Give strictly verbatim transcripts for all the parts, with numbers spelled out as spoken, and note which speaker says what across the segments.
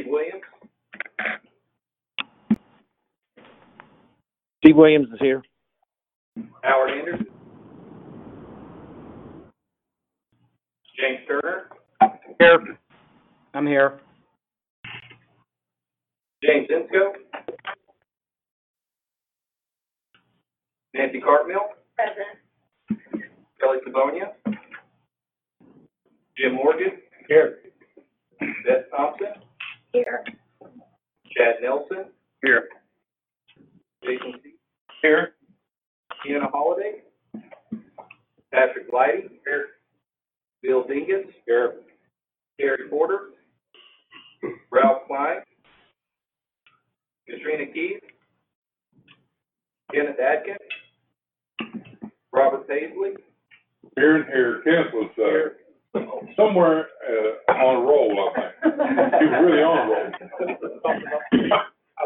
Speaker 1: Williams.
Speaker 2: Steve Williams is here.
Speaker 1: Howard Anderson. James Turner.
Speaker 2: Here. I'm here.
Speaker 1: James Zinsko. Nancy Cartmill.
Speaker 3: Present.
Speaker 1: Kelly Savonia. Jim Morgan.
Speaker 2: Here.
Speaker 1: Beth Thompson.
Speaker 3: Here.
Speaker 1: Chad Nelson.
Speaker 2: Here.
Speaker 1: Jason C.
Speaker 2: Here.
Speaker 1: Deanna Holiday. Patrick Lighty. Here. Bill Dingus.
Speaker 2: Here.
Speaker 1: Gary Porter. Ralph Klein. Katrina Keith. Kenneth Adkins. Robert Paisley.
Speaker 4: Here and here, Kenneth was uh, somewhere uh, on a roll, I think. He was really on a roll.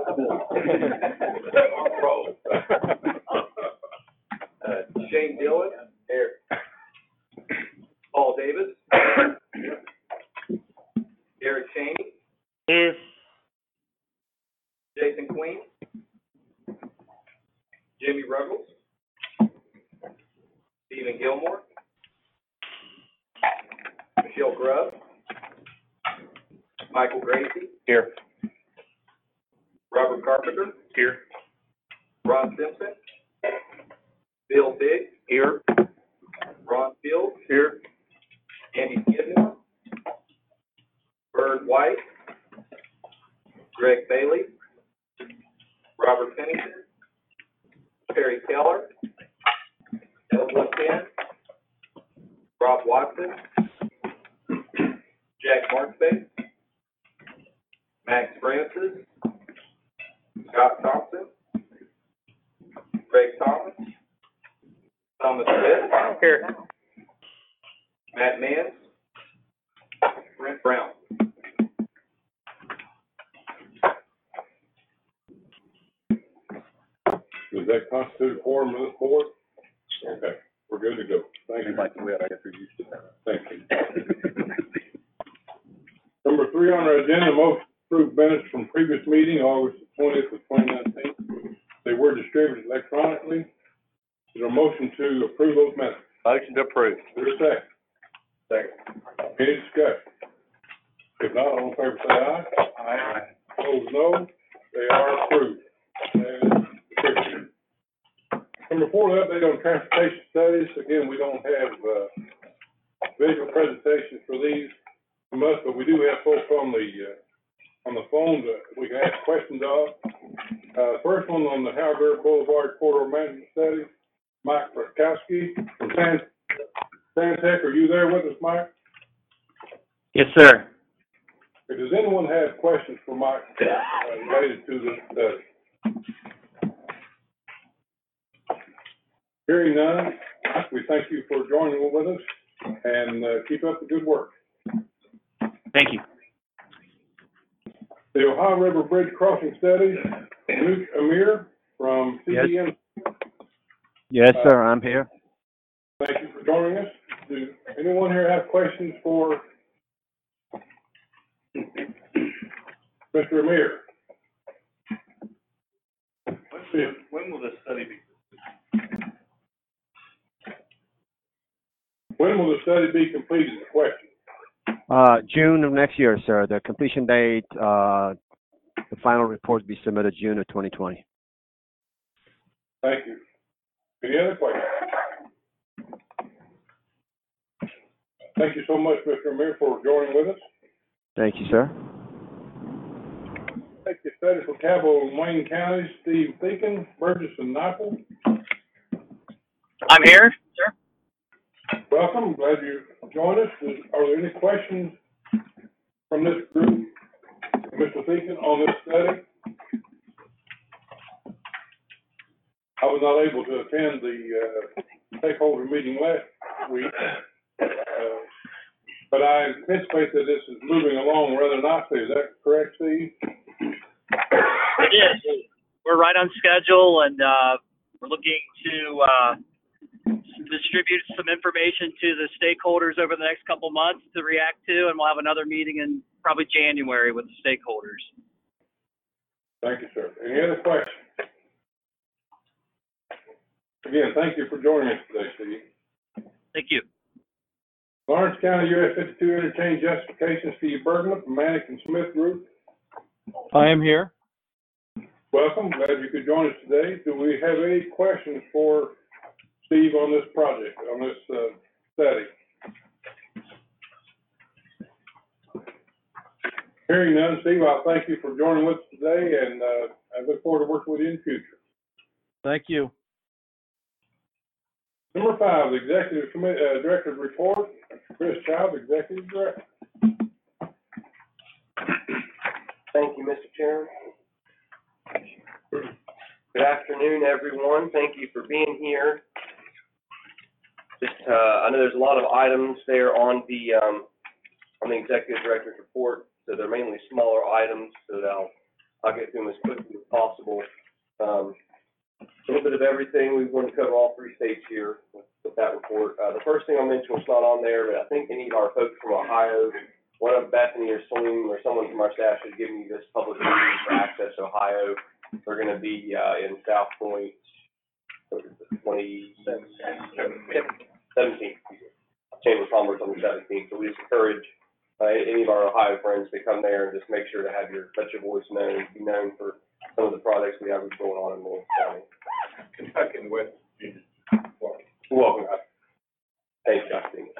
Speaker 1: On a roll. uh, Shane Dillon. Here. Paul Davis. Derek Cheney.
Speaker 2: Here.
Speaker 1: Jason Queen. Jimmy Ruggles. Stephen Gilmore. Michelle Grubb. Michael Gracie.
Speaker 2: Here.
Speaker 1: Robert Carpenter.
Speaker 2: Here.
Speaker 1: Ron Simpson. Bill Biggs.
Speaker 2: Here.
Speaker 1: Ron Fields.
Speaker 2: Here.
Speaker 1: Andy Skidmore. Bird White. Greg Bailey. Robert Pennington. Terry Keller. Edwin Penn. Rob Watson. Jack Markspace. Max Francis. Scott Thompson. Greg Thomas. Thomas Smith.
Speaker 2: Here.
Speaker 1: Matt Mans. Brent Brown.
Speaker 4: Does that constitute a quorum of this board? Okay, we're good to go. Thank you. Thank you. Number three on our agenda, motion to approve minutes from previous meeting, August twentieth of twenty nineteen. They were distributed electronically. Is there a motion to approve those minutes?
Speaker 2: Motion to approve.
Speaker 4: Is there a second? Second. Any discussion? If not, all in favor say aye. Aye. Opposed, no. They are approved. And distributed. Number four, the update on transportation studies. Again, we don't have, uh, visual presentations for these from us, but we do have folks on the, uh, on the phone that we can ask questions of. Uh, first one on the Howard River Boulevard Corridor Management Study, Mike Fraskowski from San, Santec. Are you there with us, Mike?
Speaker 2: Yes, sir.
Speaker 4: If does anyone have questions for Mike uh, related to this study? Hearing none, we thank you for joining with us, and uh, keep up the good work.
Speaker 2: Thank you.
Speaker 4: The Ohio River Bridge Crossing Study, Luke Amir from C D M.
Speaker 2: Yes, sir, I'm here.
Speaker 4: Thank you for joining us. Do anyone here have questions for Mister Amir?
Speaker 5: When, when will this study be?
Speaker 4: When will the study be completed? The question.
Speaker 6: Uh, June of next year, sir. The completion date, uh, the final report will be submitted June of twenty twenty.
Speaker 4: Thank you. Any other questions? Thank you so much, Mister Amir, for joining with us.
Speaker 6: Thank you, sir.
Speaker 4: Thank you, study for Cabell and Wayne counties, Steve Deacon, Burgess and Nyepel.
Speaker 7: I'm here, sir.
Speaker 4: Welcome, glad you joined us. Are there any questions from this group, Mister Deacon, on this study? I was not able to attend the uh, stakeholder meeting last week, uh, but I anticipate that this is moving along rather nicely. Is that correct, Steve?
Speaker 7: It is. We're right on schedule, and uh, we're looking to uh, distribute some information to the stakeholders over the next couple months to react to, and we'll have another meeting in probably January with the stakeholders.
Speaker 4: Thank you, sir. Any other questions? Again, thank you for joining us today, Steve.
Speaker 7: Thank you.
Speaker 4: Lawrence County U S fifty-two interchange justification, Steve Bergman from Manick and Smith Group.
Speaker 2: I am here.
Speaker 4: Welcome, glad you could join us today. Do we have any questions for Steve on this project, on this, uh, study? Hearing none, Steve, I'll thank you for joining us today, and, uh, I look forward to working with you in the future.
Speaker 2: Thank you.
Speaker 4: Number five, the Executive Committee, uh, Director's Report, Chris Child, Executive Director.
Speaker 8: Thank you, Mister Chairman. Good afternoon, everyone. Thank you for being here. Just, uh, I know there's a lot of items there on the, um, on the Executive Director's Report, so they're mainly smaller items, so that I'll, I'll get through them as quickly as possible. Um, a little bit of everything. We want to cover all three states here with, with that report. Uh, the first thing I'll mention was not on there, but I think any of our folks from Ohio, one of Bethany or Salim or someone from our staff should give you this public meeting for Access Ohio. They're going to be uh, in South Point, twenty seventeen, Chamber of Commerce on the seventeenth. So we just encourage uh, any of our Ohio friends to come there and just make sure to have your, let your voice known, be known for some of the projects we have going on in Lawrence County.
Speaker 4: Kentucky and West Virginia.
Speaker 8: Welcome. Thanks, Justin.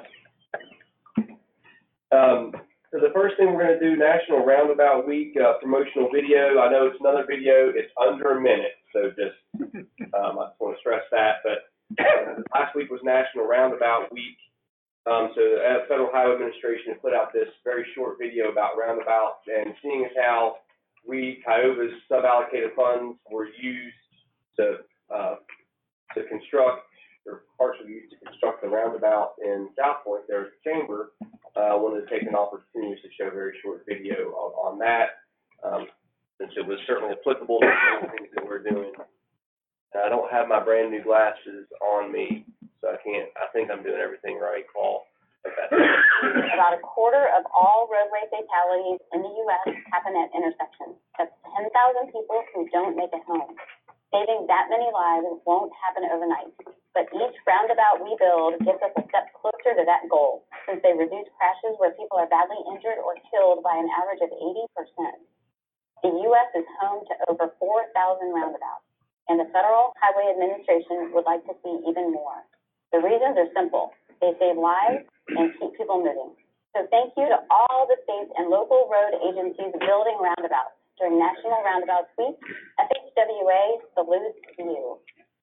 Speaker 8: Um, so the first thing we're going to do, National Roundabout Week uh, promotional video. I know it's another video. It's under a minute, so just um, I just want to stress that. But uh, last week was National Roundabout Week. Um, so the Federal Highway Administration put out this very short video about roundabouts and seeing as how we, Kiova's sub-allocated funds were used to uh, to construct, or partially used to construct the roundabout in South Point. There's a chamber. I uh, wanted to take an opportunity to show a very short video on, on that, um, since it was certainly applicable to the things that we're doing. And I don't have my brand new glasses on me, so I can't, I think I'm doing everything right, Paul.
Speaker 3: About a quarter of all roadway fatalities in the U S happen at intersections. That's ten thousand people who don't make it home. Saving that many lives won't happen overnight, but each roundabout we build gets us a step closer to that goal, since they reduce crashes where people are badly injured or killed by an average of eighty percent. The U S is home to over four thousand roundabouts, and the Federal Highway Administration would like to see even more. The reasons are simple. They save lives and keep people moving. So thank you to all the states and local road agencies building roundabouts during National Roundabouts Week. F H W A salutes you.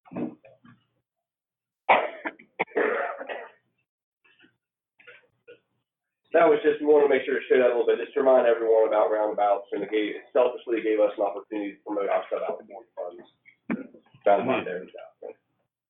Speaker 8: That was just, we want to make sure to show that a little bit, just to remind everyone about roundabouts, and it gave, it selfishly gave us an opportunity to promote our sub-allocated funds. Roundabout there in South Point.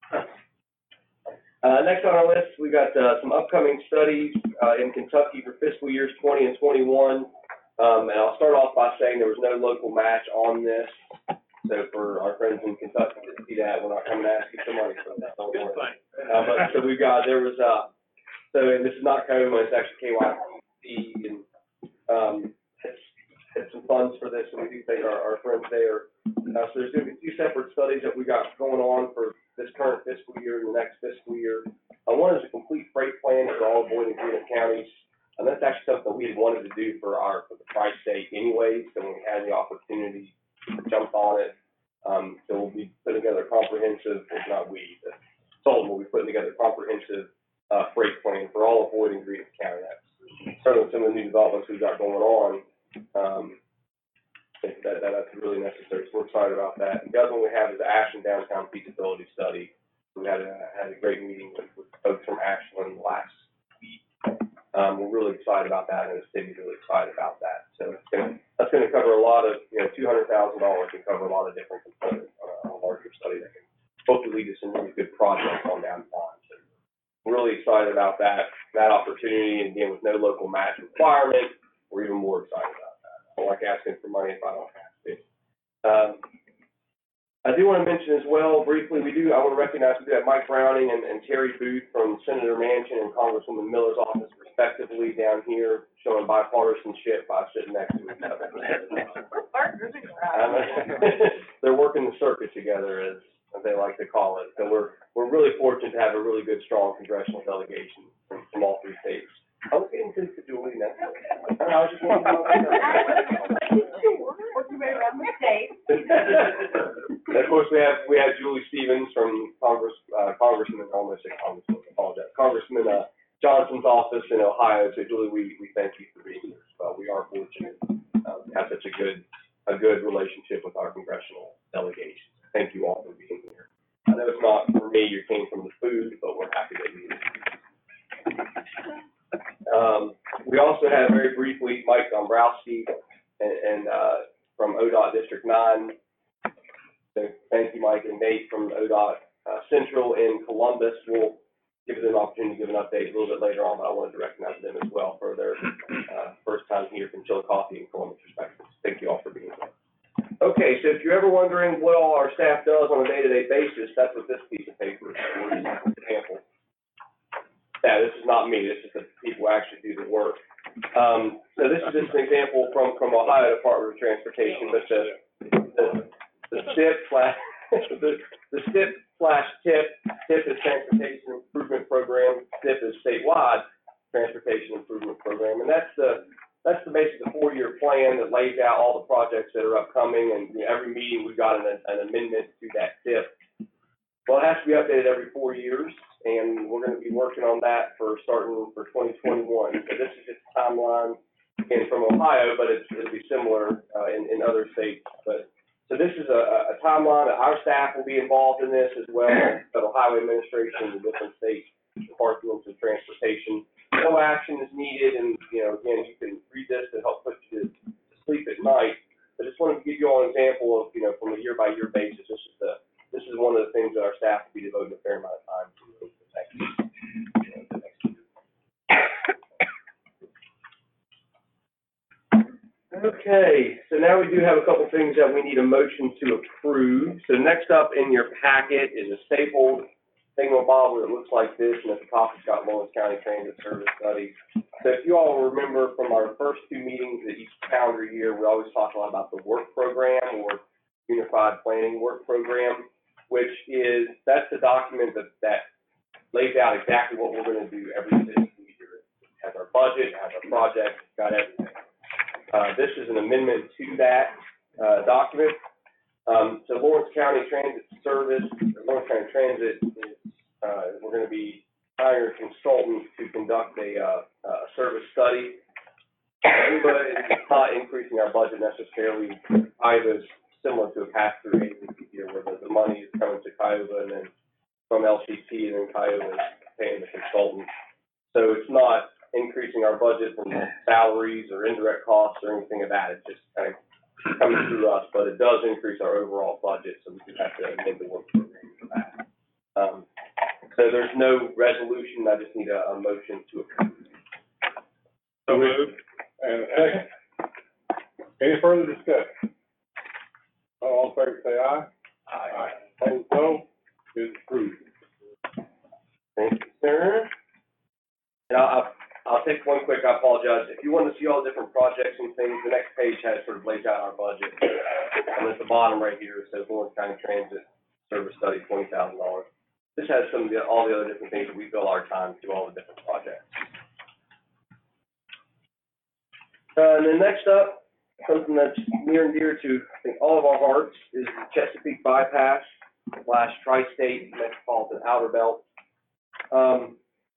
Speaker 8: Uh, next on our list, we got uh, some upcoming studies uh, in Kentucky for fiscal years twenty and twenty-one. Um, and I'll start off by saying there was no local match on this. So for our friends in Kentucky to see that, we're not coming to ask you for money for that. Don't worry. Uh, but so we've got, there was, uh, so and this is not COMA, it's actually K Y C, and um, it's, it's some funds for this, and we do thank our, our friends there. Uh, so there's going to be two separate studies that we got going on for this current fiscal year and the next fiscal year. Uh, one is a complete freight plan for all Boyd and Greenup counties. And that's actually something we had wanted to do for our, for the tri-state anyway. So when we had the opportunity to jump on it, um, so we'll be putting together a comprehensive, if not we, the Solon will be putting together a comprehensive uh, freight plan for all of Boyd and Greenup County. That's certainly some of the new developments we've got going on. Um, I think that, that that's really necessary. So we're excited about that. And the other one we have is the Ashland Downtown Feasibility Study. We had a, had a great meeting with, with folks from Ashland last week. Um, we're really excited about that, and the city's really excited about that. So it's gonna, that's going to cover a lot of, you know, two hundred thousand dollars can cover a lot of different components on a, on a larger study that can hopefully lead to some really good projects on down the line. So we're really excited about that, that opportunity, and again, with no local match requirement, we're even more excited about that. I don't like asking for money if I don't have to. Um, I do want to mention as well, briefly, we do, I want to recognize, we do have Mike Browning and, and Terry Booth from Senator Manchin and Congresswoman Miller's office respectively down here, showing bipartisanship by sitting next to each other. They're working the circuit together, as, as they like to call it. So we're, we're really fortunate to have a really good, strong congressional delegation from, from all three states. I was getting to the Julie now. I was just wondering about that. And of course, we have, we have Julie Stevens from Congress, uh, Congressman, I almost said Congressman, I apologize, Congressman, uh, Johnson's office in Ohio. So Julie, we, we thank you for being here. Uh, we are fortunate, uh, to have such a good, a good relationship with our congressional delegation. Thank you all for being here. I know it's not for me, you came from the food, but we're happy that you did. Um, we also have very briefly Mike Dombrowski and, and, uh, from O D O T District nine. So thank you, Mike, and Nate from O D O T uh, Central in Columbus. We'll give them an opportunity to give an update a little bit later on, but I wanted to recognize them as well for their uh, first time here from Chillicothe and Columbus perspectives. Thank you all for being here. Okay, so if you're ever wondering what all our staff does on a day-to-day basis, that's what this piece of paper is for, an example. Yeah, this is not me, this is the people who actually do the work. Um, so this is just an example from, from Ohio Department of Transportation, but the, the, the S I P slash, the, the S I P slash TIP, TIP is Transportation Improvement Program, S I P is statewide Transportation Improvement Program, and that's the, that's the basically the four-year plan that lays out all the projects that are upcoming, and you know, every meeting we've got an, an amendment to that S I P. Well, it has to be updated every four years, and we're going to be working on that for starting for twenty twenty-one. So this is just a timeline, again, from Ohio, but it's, it'll be similar uh, in, in other states. But so this is a, a timeline that our staff will be involved in this as well as Federal Highway Administration and the different state departments of transportation. No action is needed, and you know, again, you can read this to help put you to sleep at night. I just wanted to give you all an example of, you know, from a year-by-year basis. This is the This is one of the things that our staff will be devoting a fair amount of time to over the next, you know, the next year. Okay, so now we do have a couple things that we need a motion to approve. So next up in your packet is a stapled thingamabob that looks like this, and at the top it's got Lawrence County Transit Service Study. So if you all remember from our first two meetings of each calendar year, we always talk a lot about the work program or Unified Planning Work Program, which is, that's the document that, that lays out exactly what we're going to do every fiscal year. It has our budget, it has our project, it's got everything. Uh, this is an amendment to that uh, document. Um, so Lawrence County Transit Service, Lawrence County Transit, is, uh, we're going to be hiring a consultant to conduct a, uh, a service study. But it's not increasing our budget necessarily. Either similar to a pass-through agency here, where the, the money is coming to Kiowa and then from L C T, and then Kiowa is paying the consultant. So it's not increasing our budget from salaries or indirect costs or anything of that. It's just kind of coming through us, but it does increase our overall budget, so we do have to amend the work program for that. Um, so there's no resolution. I just need a, a motion to approve.
Speaker 4: So moved. And a second. Any further discussion? All in favor, say aye. Aye. Opposed, no. It is approved.
Speaker 8: Thank you, sir. And I'll, I'll, I'll take one quick, I apologize. If you want to see all the different projects and things, the next page has sort of lays out our budget. And at the bottom right here, it says Lawrence County Transit Service Study, twenty thousand dollars. This has some of the, all the other different things that we fill our time to do all the different projects. Uh, and then next up, something that's near and dear to, I think, all of our hearts is the Chesapeake Bypass slash Tri-State Metropolitan Outer Belt. Um,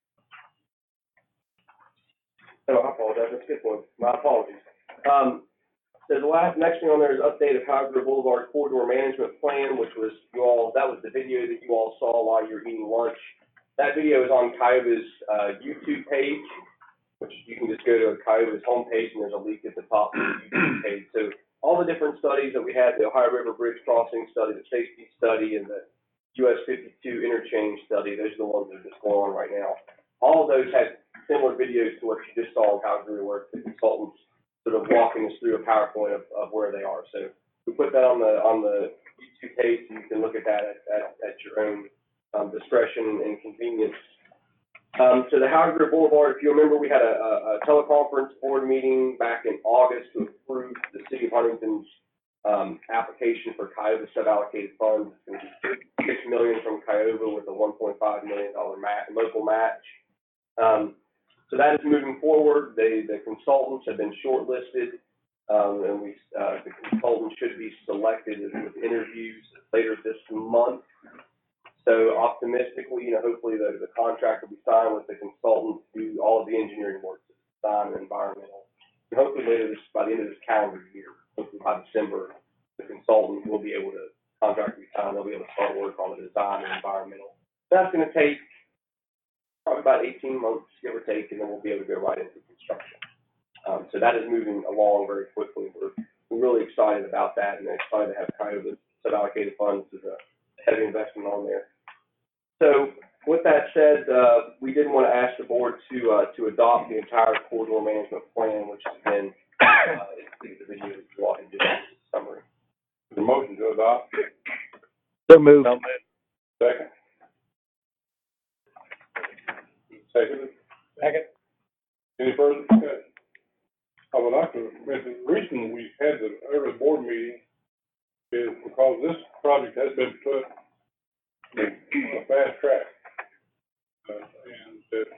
Speaker 8: oh, I apologize. That's a good one. My apologies. Um, so the last, next thing on there is update of Kiowa Boulevard Corridor Management Plan, which was you all, that was the video that you all saw while you were eating lunch. That video is on Kiowa's uh, YouTube page, which you can just go to Kiowa's homepage, and there's a link at the top of the YouTube page. So all the different studies that we had, the Ohio River Bridge Crossing study, the safety study, and the U S fifty-two interchange study, those are the ones that are just going on right now. All of those had similar videos to what you just saw in Calgary, where the consultants sort of walking us through a PowerPoint of, of where they are. So we put that on the, on the YouTube page, so you can look at that at, at, at your own, um, discretion and convenience. Um, so the Howard Grier Boulevard, if you remember, we had a, a, a teleconference board meeting back in August to approve the city of Huntington's, um, application for Kiowa sub-allocated funds. It's gonna be six million dollars from Kiowa with a one point five million dollar ma- local match. Um, so that is moving forward. They, the consultants have been shortlisted, um, and we, uh, the consultant should be selected with interviews later this month. So optimistically, you know, hopefully the, the contract will be signed with the consultant to do all of the engineering work, design and environmental. And hopefully later this, by the end of this calendar year, hopefully by December, the consultant will be able to, contract will be signed, they'll be able to start work on the design and environmental. That's gonna take probably about eighteen months, give or take, and then we'll be able to go right into construction. Um, so that is moving along very quickly. We're, we're really excited about that, and excited to have Kiowa sub-allocated funds as a heavy investment on there. So with that said, uh, we did want to ask the board to, uh, to adopt the entire corridor management plan, which has been, uh, the video is walking just a summary.
Speaker 4: The motion to adopt.
Speaker 6: So moved.
Speaker 4: Second. Second.
Speaker 5: Second.
Speaker 4: Any further discussion? I would like to mention, the reason we had the early board meeting is because this project has been put on a fast track. Uh, and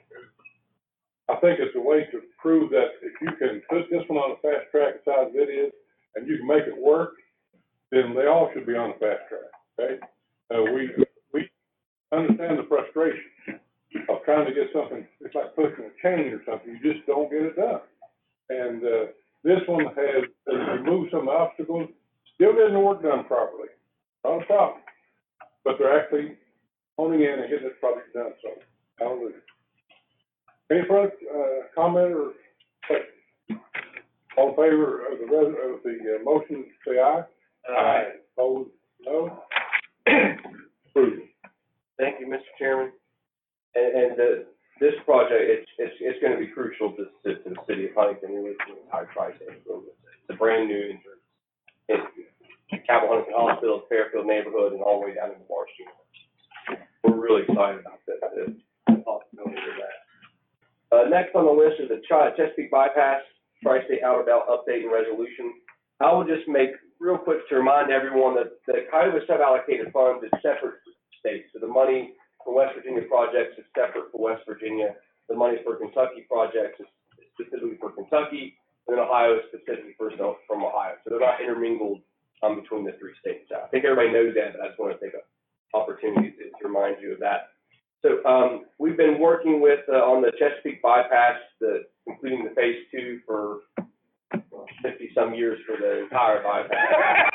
Speaker 4: uh, I think it's a way to prove that if you can put this one on a fast track as size it is, and you can make it work, then they all should be on a fast track, okay? Uh, we, we understand the frustration of trying to get something, it's like pushing a chain or something, you just don't get it done. And, uh, this one has, has removed some obstacles, still getting the work done properly, not a problem. But they're actually honing in and getting this project done, so, hallelujah. Any further, uh, comment or question? All in favor of the, res- of the uh, motion, say aye.
Speaker 5: Aye.
Speaker 4: Opposed, no? Approved.
Speaker 8: Thank you, Mister Chairman. And, and the, this project, it's, it's, it's gonna be crucial to, to, to the city of Huntington, really, to the entire tri-state. It's a brand new entrance. It's Cabell Huntington Hospital, Fairfield neighborhood, and all the way down to the Varsity. We're really excited about this, the possibility of that. Uh, next on the list is the Ch- Chesapeake Bypass, Tri-State Outer Belt Update and Resolution. I will just make real quick to remind everyone that the Kiowa sub-allocated funds is separate for the state. So the money for West Virginia projects is separate for West Virginia. The money for Kentucky projects is specifically for Kentucky, and then Ohio is specifically for from Ohio. So they're not intermingled um, between the three states. I think everybody knows that, but I just want to take an opportunity to, to remind you of that. So um, we've been working with uh, on the Chesapeake Bypass, the completing the phase two for fifty some years for the entire bypass.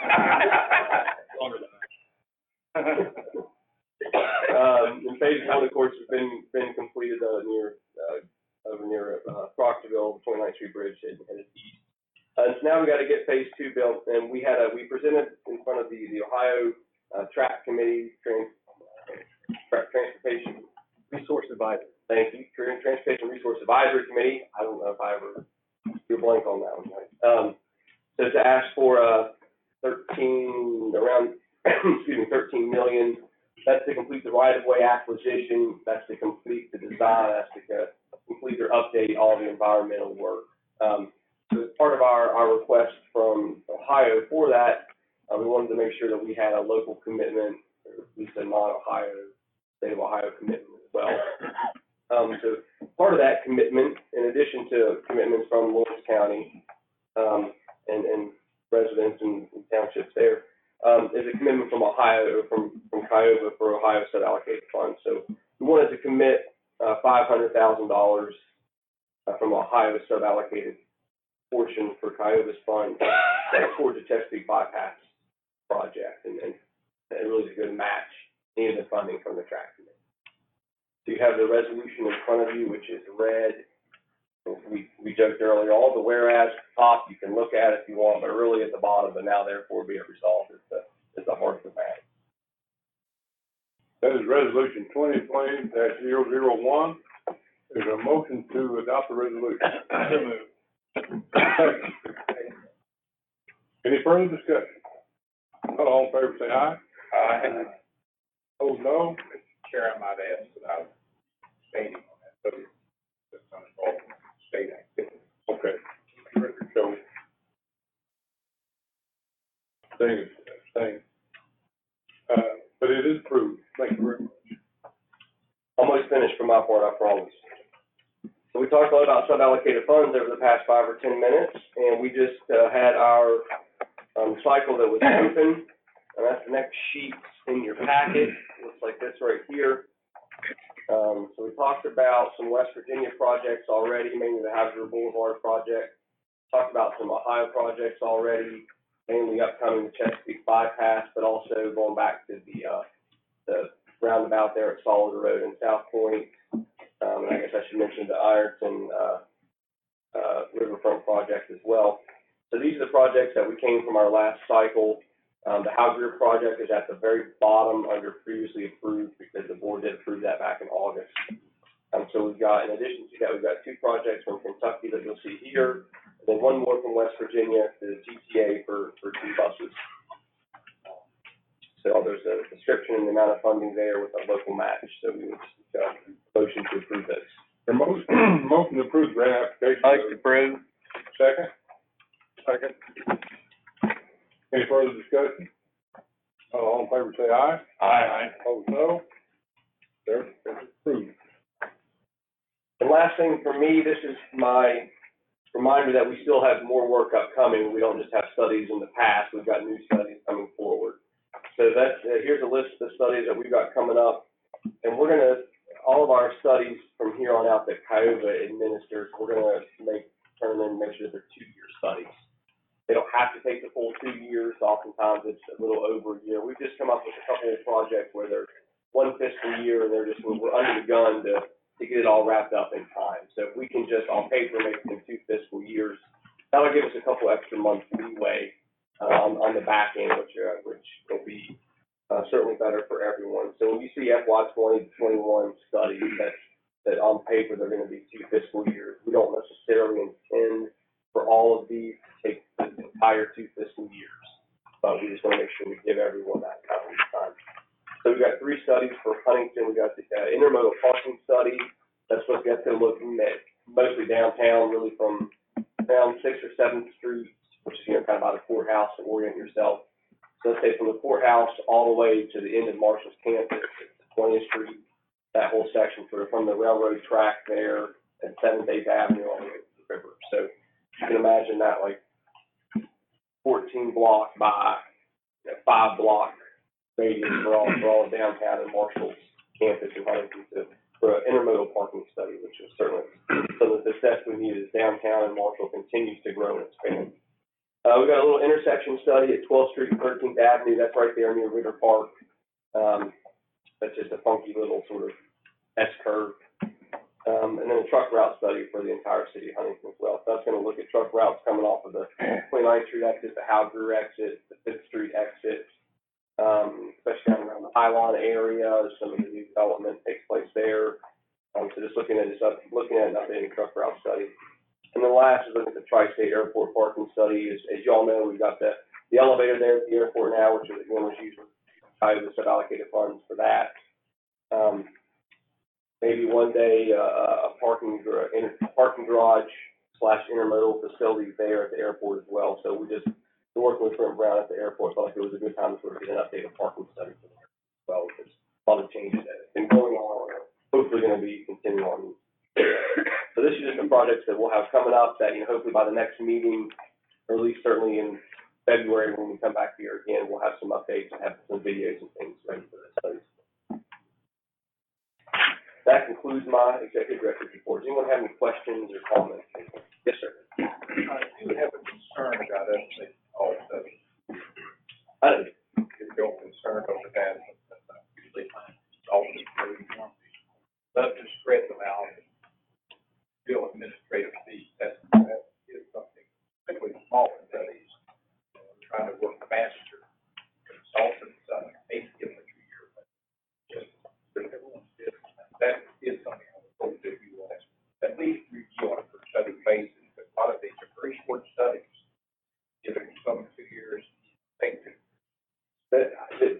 Speaker 5: Longer than that.
Speaker 8: um, and phase one, of course, has been been completed uh, near uh, over near uh, Proctorville, twenty-ninth Street Bridge, headed headed east. Uh, so now we got to get phase two built, and we had a we presented in front of the the Ohio uh, Track Committee, Trans, Tra- Transportation
Speaker 5: Resource Advisor.
Speaker 8: Thank you, Trans- Transportation Resource Advisory Committee. I don't know if I ever drew a blank on that one, right? Um, so to ask for uh, thirteen around excuse me thirteen million. That's to complete the right-of-way acquisition. That's to complete the design. That's to uh, complete or update all the environmental work. Um, so as part of our, our request from Ohio for that, uh, we wanted to make sure that we had a local commitment, or at least a non-Ohio, state of Ohio commitment as well. Um, so part of that commitment, in addition to commitments from Lawrence County um, and, and residents and, and townships there, Um, is a commitment from Ohio, from, from Kiowa for Ohio sub-allocated funds. So we wanted to commit uh, five hundred thousand dollars uh, from Ohio sub-allocated portion for Kiowa's fund towards the Chesapeake Bypass project, and, and it really is a good match any of the funding from the track committee. So you have the resolution in front of you, which is red. We, we joked earlier, all the whereas top, you can look at it if you want, but really at the bottom, but now therefore be it resolved, is the, is the heart of the matter.
Speaker 4: That is resolution twenty twenty dash zero zero one. There's a motion to adopt the resolution.
Speaker 5: So moved.
Speaker 4: Any further discussion? not, all in favor say aye.
Speaker 5: Aye.
Speaker 4: Opposed, no.
Speaker 5: Mister Chair, I might ask about stating on that, but it's not involved in state activity.
Speaker 4: Okay. Record show. Thing, thing. Uh, but it is approved. Thank you very much.
Speaker 8: Almost finished for my part, I promise. So we talked a lot about sub-allocated funds over the past five or ten minutes, and we just, uh, had our, um, cycle that was open, and that's the next sheet in your packet. Looks like this right here. Um, so we talked about some West Virginia projects already, mainly the Hauser Boulevard project. Talked about some Ohio projects already, mainly upcoming the Chesapeake bypass, but also going back to the, uh, the roundabout there at Solid Road in South Point. Um, and I guess I should mention the Ironton, uh, uh, Riverfront project as well. So these are the projects that we came from our last cycle. Um, the Hauser project is at the very bottom under previously approved because the board did approve that back in August. Um, so we've got, in addition to that, we've got two projects from Kentucky that you'll see here, and then one more from West Virginia, the G T A for, for two buses. So there's a description and the amount of funding there with a local match, so we would, uh, motion to approve those.
Speaker 4: The motion, motion to approve grant application.
Speaker 7: Motion approved.
Speaker 4: Second? Second. Any further discussion? Uh, all in favor say aye.
Speaker 5: Aye.
Speaker 4: Opposed, no. There, it's approved.
Speaker 8: The last thing for me, this is my reminder that we still have more work upcoming. We don't just have studies in the past, we've got new studies coming forward. So that's, uh, here's a list of the studies that we've got coming up. And we're gonna, all of our studies from here on out that Kiowa administers, we're gonna make, turn them in, make sure that they're two-year studies. They don't have to take the full two years, oftentimes it's a little over a year. We've just come up with a couple of projects where they're one fiscal year and they're just, we're under the gun to, to get it all wrapped up in time. So if we can just, on paper, make them two fiscal years, that'll give us a couple extra months leeway, uh, on, on the back end, which, uh, which will be, uh, certainly better for everyone. So when you see F Y twenty, twenty-one studies that, that on paper, they're gonna be two fiscal years, we don't necessarily intend for all of these to take the entire two fiscal years, but we just wanna make sure we give everyone that kind of time. So we've got three studies for Huntington. We've got the uh, intermodal parking study. That's what gets them looking at mostly downtown, really from down Sixth or Seventh Street, which is, you know, kind of by the courthouse to orient yourself. So let's say from the courthouse all the way to the end of Marshall's campus, twentieth Street, that whole section, sort of from the railroad track there at Seventh, Eighth Avenue all the way to the river. So you can imagine that like fourteen block by you know, five block radius for all, for all of downtown and Marshall's campus in Huntington to, for an intermodal parking study, which is certainly some of the success we need as downtown and Marshall continues to grow and expand. Uh, we've got a little intersection study at twelfth Street and thirteenth Avenue. That's right there near Ritter Park. Um, that's just a funky little sort of S-curve. Um, and then a truck route study for the entire city of Huntington as well. So that's going to look at truck routes coming off of the twenty-ninth Street exit, the Hauser exit, the Fifth Street exit, um, especially down around the Highline area. Some of the new development takes place there. Um, so just looking at this, up, looking at an updated truck route study. And then last is looking at the Tri-State Airport parking study. As, as y'all know, we've got the, the elevator there at the airport now, which is, again, was used by the sub-allocated funds for that. Um, maybe one day, uh, a parking, gar- inter- parking garage slash intermodal facility there at the airport as well. So we just, we're working with Brent Brown at the airport, felt like it was a good time to sort of get an updated parking study for there as well. There's a lot of changes that have been going on, or hopefully going to be continuing on. So this is just the projects that we'll have coming up that, you know, hopefully by the next meeting, or at least certainly in February when we come back here again, we'll have some updates and have some videos and things ready for the studies. That concludes my executive director's report. Does anyone have any questions or comments? Yes, sir.
Speaker 5: I do have a concern about that, all studies.
Speaker 8: I don't,
Speaker 5: If you're concerned over that, usually all the approved ones. Love to spread them out, bill administrative fees, that's, that is something, particularly smaller studies, uh, trying to work faster. Consultants, uh, maybe give them a two-year, but just, everyone's different. That is something I would hope that you will at least review on a per study basis, because a lot of these are very short studies. If it's some two years, take two.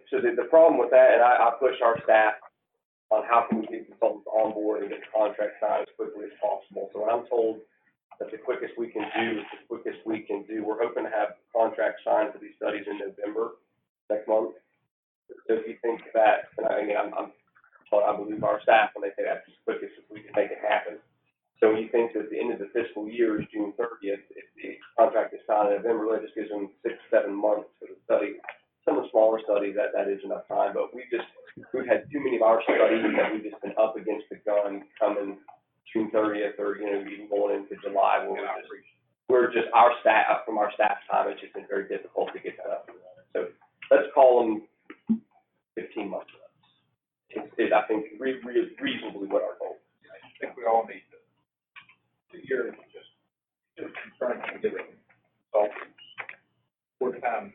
Speaker 8: so the, the problem with that, and I, I push our staff on how can we get consultants on board and get the contract signed as quickly as possible. So when I'm told that the quickest we can do is the quickest we can do, we're hoping to have contracts signed for these studies in November, next month. So if you think that, and I mean, I'm, I'm, well, I believe our staff when they say that's as quick as we can make it happen. So when you think that the end of the fiscal year is June thirtieth, if the contract is signed in November, that just gives them six, seven months for the study. Some of the smaller studies, that, that is enough time, but we just, we've had too many of our studies that we've just been up against the gun coming June thirtieth or, you know, even going into July where we're just, we're just, our staff, from our staff time, it's just been very difficult to get that up. So let's call them fifteen months. It's, it, I think, re, re, reasonably what our goal is.
Speaker 5: I think we all need to, two years is just, just trying to get it solved. Four times.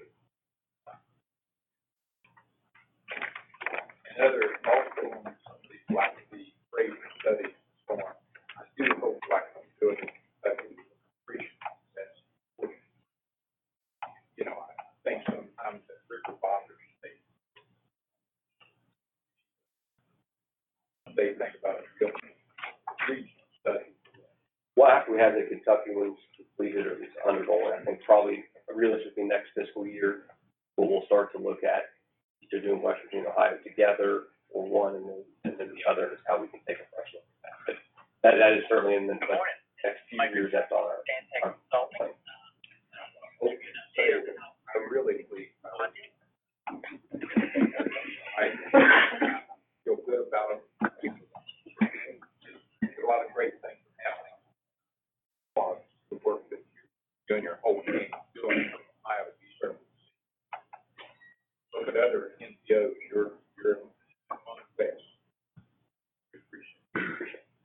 Speaker 5: Another, also, on some of these, like the rate studies, so on. I do hope like I'm doing it, that we appreciate that's, you know, I think sometimes that river bonders, they, they think about it, going regional study.
Speaker 8: Well, after we have the Kentucky ones completed or at least undergoing, I think probably realistically next fiscal year, we'll, we'll start to look at either doing West Virginia, Ohio together, or one and then, and then the other is how we can take a fresh look at that. But that, that is certainly in the like, next few years, that's on our, our plan.
Speaker 5: I'm really pleased. I feel good about it. There's a lot of great things happening. Well, the work that you and your whole team doing in Iowa, you certainly look at other N P Os, you're, you're on the best. Appreciate it. Appreciate it.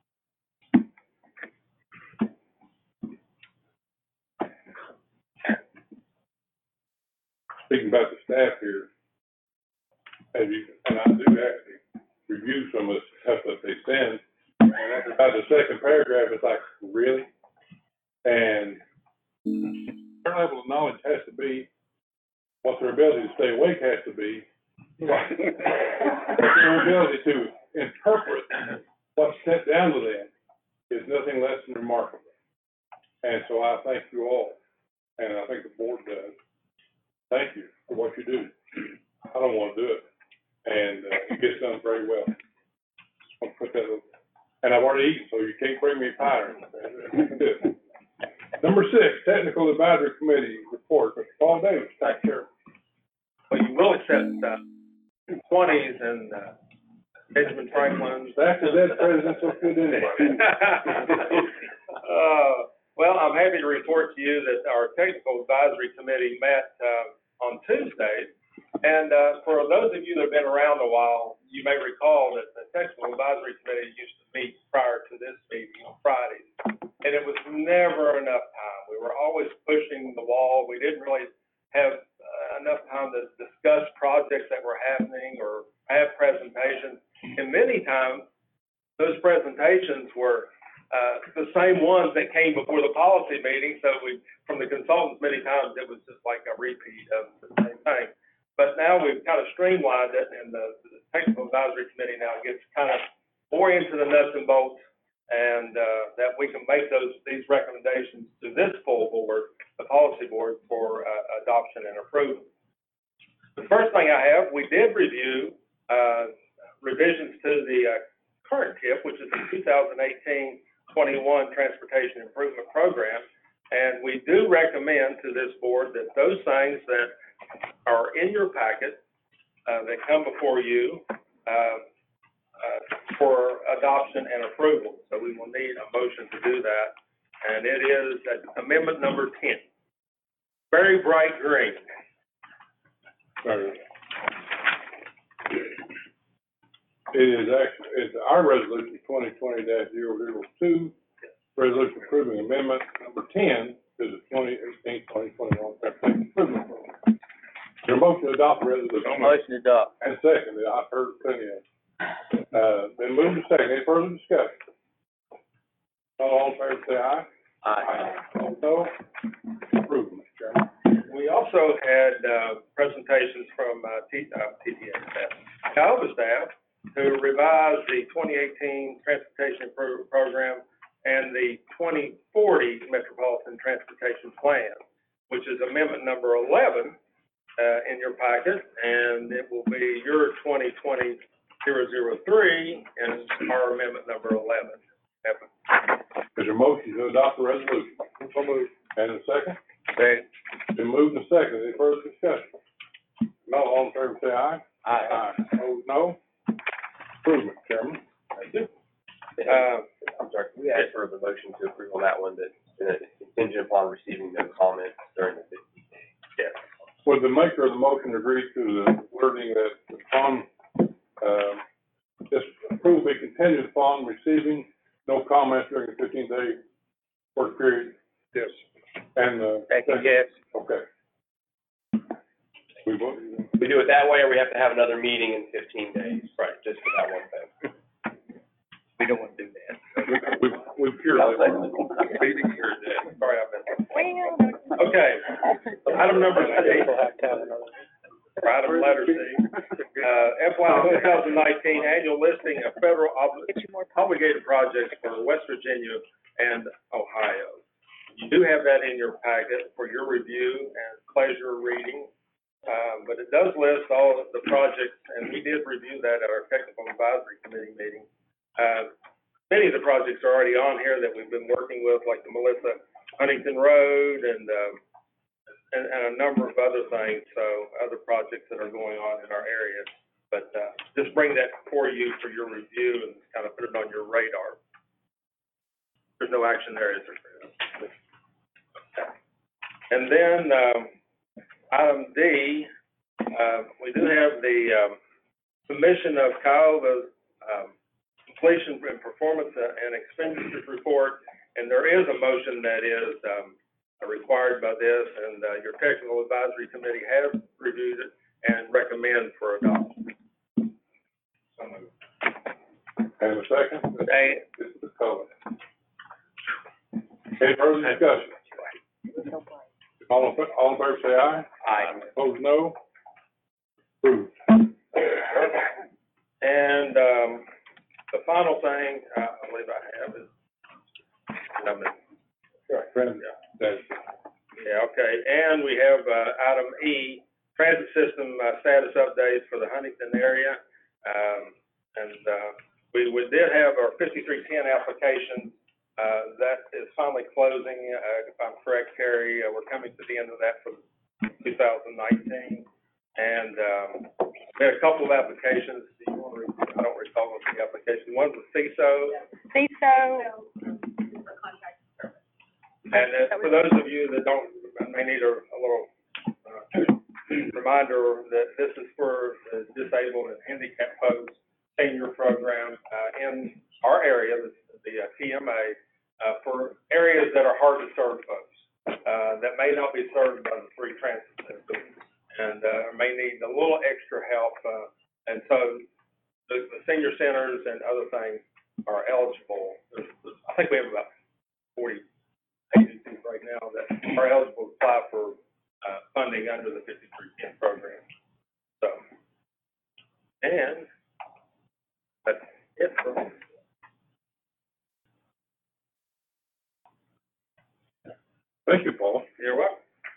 Speaker 4: Speaking about the staff here, as you, and I do actually review some of the stuff that they send, and after about the second paragraph, it's like, really? And their level of knowledge has to be what their ability to stay awake has to be. But their ability to interpret what's sent down to them is nothing less than remarkable. And so I thank you all, and I think the board does. Thank you for what you do. I don't want to do it, and uh, it gets done very well. I'll put that over. And I've already eaten, so you can't bring me pie. Number six, Technical Advisory Committee report. Mister Paul Davis, Tax Chair.
Speaker 9: Well, you will accept, uh, twenties and, uh, Benjamin Franklin's.
Speaker 4: That's the dead president, so good anyway.
Speaker 9: Uh, well, I'm happy to report to you that our Technical Advisory Committee met, uh, on Tuesday. And, uh, for those of you that have been around a while, you may recall that the Technical Advisory Committee used to meet prior to this meeting on Fridays. And it was never enough time. We were always pushing the wall. We didn't really have uh, enough time to discuss projects that were happening or have presentations. And many times, those presentations were uh, the same ones that came before the policy meeting. So we, from the consultants, many times it was just like a repeat of the same thing. But now we've kind of streamlined it, and the, the Technical Advisory Committee now gets kind of more into the nuts and bolts, and uh, that we can make those these recommendations to this full board, the policy board, for uh, adoption and approval. The first thing I have, we did review uh, revisions to the uh, current T I P, which is the two thousand eighteen twenty-one Transportation Improvement Program, and we do recommend to this board that those things that are in your packet uh, that come before you uh, uh, for adoption and approval. So we will need a motion to do that, and it is uh, amendment number ten. Very bright green.
Speaker 4: Sorry. It is actually, it's our resolution twenty twenty dash zero zero two, resolution approving amendment number ten to the twenty eighteen twenty twenty-one Transportation Improvement Program. Your motion to adopt the resolution.
Speaker 2: Motion to adopt.
Speaker 4: And second, I've heard plenty of, uh, been moved to second. Any further discussion? All in favor, say aye.
Speaker 2: Aye.
Speaker 4: All no? Approved, Mister Chairman.
Speaker 9: We also also had, uh, presentations from, uh, T, uh, T T A staff, Calva staff, who revised the twenty eighteen Transportation Pro- Program and the twenty forty Metropolitan Transportation Plan, which is amendment number eleven, uh, in your packet, and it will be your twenty twenty zero zero three and our amendment number eleven.
Speaker 4: Is there a motion to adopt the resolution?
Speaker 9: So moved.
Speaker 4: And a second?
Speaker 8: Second.
Speaker 4: Been moved and seconded. Any further discussion? No, all in favor say aye.
Speaker 8: Aye.
Speaker 4: Opposed, no. Approve, Mister Chairman.
Speaker 9: Thank you. Uh,
Speaker 8: I'm sorry, can we ask for the motion to approve on that one, that, that is contingent upon receiving no comments during the fifteen days?
Speaker 9: yes.
Speaker 4: Would the maker of the motion agree to the wording that upon, um, this approval be contingent upon receiving no comments during the fifteen day work period?
Speaker 9: Yes.
Speaker 4: And, uh.
Speaker 8: Thank you, yes.
Speaker 4: Okay. We vote.
Speaker 8: We do it that way, or we have to have another meeting in fifteen days? Right. Just for that one thing.
Speaker 5: We don't want to do that.
Speaker 4: We've, we've cured that.
Speaker 9: Meeting here today. Sorry, I've been. Okay. Item number C. Or item letter C. Uh, F Y twenty nineteen annual listing of federal obli- obligated projects for West Virginia and Ohio. You do have that in your packet for your review and pleasure reading. Um, but it does list all of the projects, and we did review that at our technical advisory committee meeting. Uh, many of the projects are already on here that we've been working with, like the Melissa Huntington Road and, um, and, and a number of other things, so other projects that are going on in our area. But, uh, just bring that for you for your review and kind of put it on your radar. There's no action there, is there? Okay. And then, um, item D, uh, we do have the, um, submission of Kiowa's, um, completion and performance and expenditures report, and there is a motion that is, um, required by this, and, uh, your technical advisory committee has reviewed it and recommend for adoption. So moved.
Speaker 4: And a second?
Speaker 8: Second.
Speaker 4: This is the color. Any further discussion? All in, fa- all in favor say aye.
Speaker 8: Aye.
Speaker 4: Opposed, no. Approved.
Speaker 9: And, um, the final thing, uh, I believe I have is, number,
Speaker 4: Right, Brandon. That's-
Speaker 9: yeah, okay, and we have, uh, item E, transit system, uh, status updates for the Huntington area. Um, and, uh, we, we did have our fifty-three ten application, uh, that is finally closing, uh, if I'm correct, Carrie, uh, we're coming to the end of that for two thousand nineteen. And, um, we had a couple of applications. Do you want to, re- I don't recall what the application, one was C I S O.
Speaker 3: C I S O.
Speaker 9: And uh, for those of you that don't, may need a, a little, uh, reminder that this is for the disabled and handicapped folks senior program, uh, in our area, the, the uh, T M A, uh, for areas that are hard to serve folks, uh, that may not be served by the free transit system, and, uh, may need a little extra help, uh, and so the, the senior centers and other things are eligible. There's, I think we have about forty agencies right now that are eligible to apply for, uh, funding under the fifty-three ten program. So, and that's it for me.
Speaker 4: Thank you, Paul.
Speaker 9: You're welcome.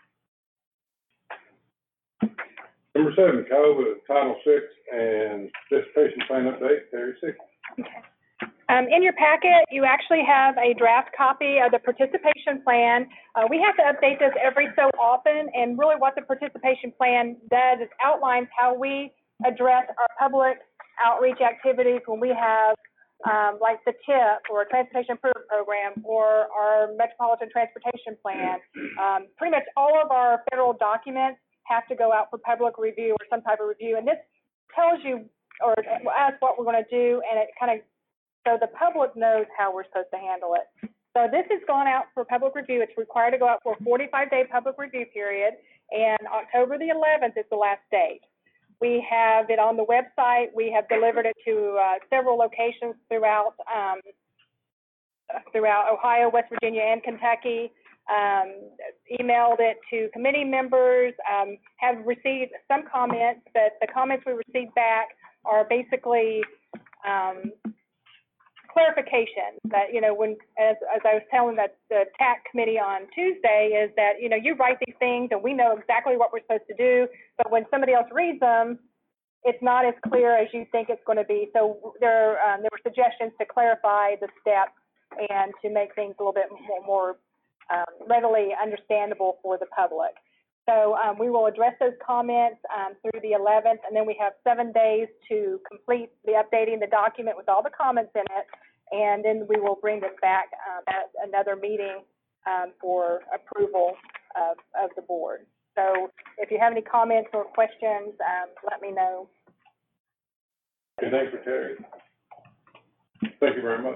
Speaker 4: Number seven, Kiowa Title Six and participation plan update, Terry Six.
Speaker 10: Um, in your packet, you actually have a draft copy of the participation plan. Uh, we have to update this every so often, and really what the participation plan does is outlines how we address our public outreach activities when we have, um, like the T I P or Transportation Improvement Program or our Metropolitan Transportation Plan. Um, pretty much all of our federal documents have to go out for public review or some type of review, and this tells you or asks what we're going to do, and it kind of so the public knows how we're supposed to handle it. So this has gone out for public review. It's required to go out for a forty-five day public review period, and October the eleventh is the last date. We have it on the website. We have delivered it to uh, several locations throughout um, throughout Ohio, West Virginia, and Kentucky. um, emailed it to committee members, um, have received some comments, but the comments we received back are basically, um, clarification that, you know, when, as, as I was telling that the T A C committee on Tuesday, is that, you know, you write these things and we know exactly what we're supposed to do, but when somebody else reads them, it's not as clear as you think it's going to be. So there, um, there were suggestions to clarify the steps and to make things a little bit more, more um, readily understandable for the public. So um, we will address those comments um, through the eleventh, and then we have seven days to complete the updating the document with all the comments in it, and then we will bring this back um, at another meeting um, for approval of, of the board. So if you have any comments or questions, um, let me know.
Speaker 4: Okay, thank you, Terry. Thank you very much.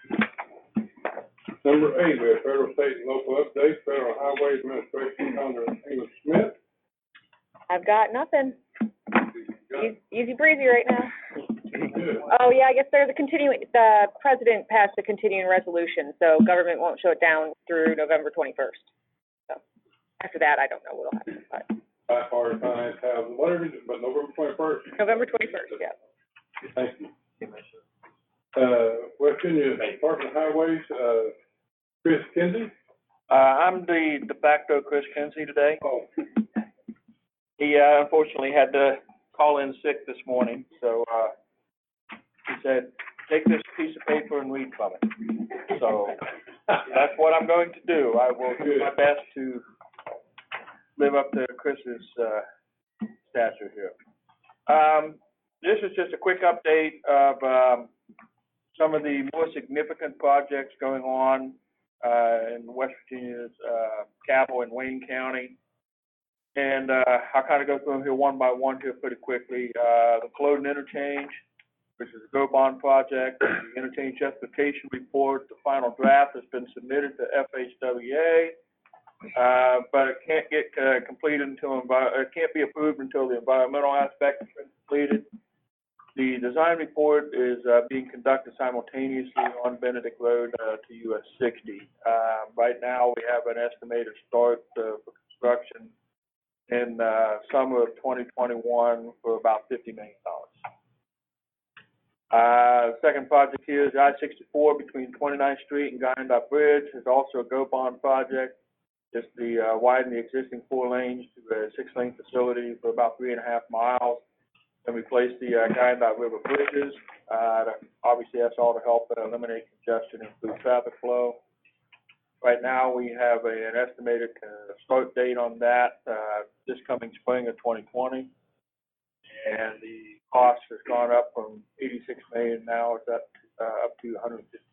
Speaker 4: Number eight, we have federal, state, and local updates. Federal Highway Administration under Amos Smith.
Speaker 11: I've got nothing. Easy, easy breezy right now.
Speaker 4: Good.
Speaker 11: Oh, yeah, I guess there's a continuing, the president passed a continuing resolution, so government won't shut down through November twenty-first. So after that, I don't know what'll happen, but
Speaker 4: Bipartisan finance, housing, whatever, it is, but November twenty-first.
Speaker 11: November twenty-first, yeah.
Speaker 4: Thank you. Uh, West Virginia Department of Highways, uh, Chris Kinsey.
Speaker 12: Uh, I'm the de facto Chris Kinsey today.
Speaker 4: Oh.
Speaker 12: He, uh, unfortunately had to call in sick this morning, so, uh, he said, take this piece of paper and read from it. So, that's what I'm going to do. I will do my best to live up to Chris's, uh, stature here. Um, this is just a quick update of, um, some of the more significant projects going on, uh, in West Virginia's, uh, Cabell and Wayne County. And, uh, I'll kind of go through them here one by one here pretty quickly. Uh, the Floating Interchange, which is a Go Bond project, the interchange justification report, the final draft has been submitted to F H W A, uh, but it can't get, uh, completed until, envi- it can't be approved until the environmental aspect has been completed. The design report is, uh, being conducted simultaneously on Benedict Road, uh, to U S sixty. Uh, right now, we have an estimated start, uh, for construction in, uh, summer of twenty twenty-one for about fifty million dollars. Uh, second project here is I sixty-four between twenty-ninth Street and Guyandotte Bridge. It's also a Go Bond project. It's the, uh, widen the existing four lanes to a six-lane facility for about three and a half miles. And replace the, uh, Guyandotte River bridges. Uh, obviously that's all to help uh, eliminate congestion and improve traffic flow. Right now, we have a, an estimated uh, start date on that, uh, this coming spring of twenty twenty. And the cost has gone up from eighty-six million dollars, now it's up, uh, up to one hundred fifty.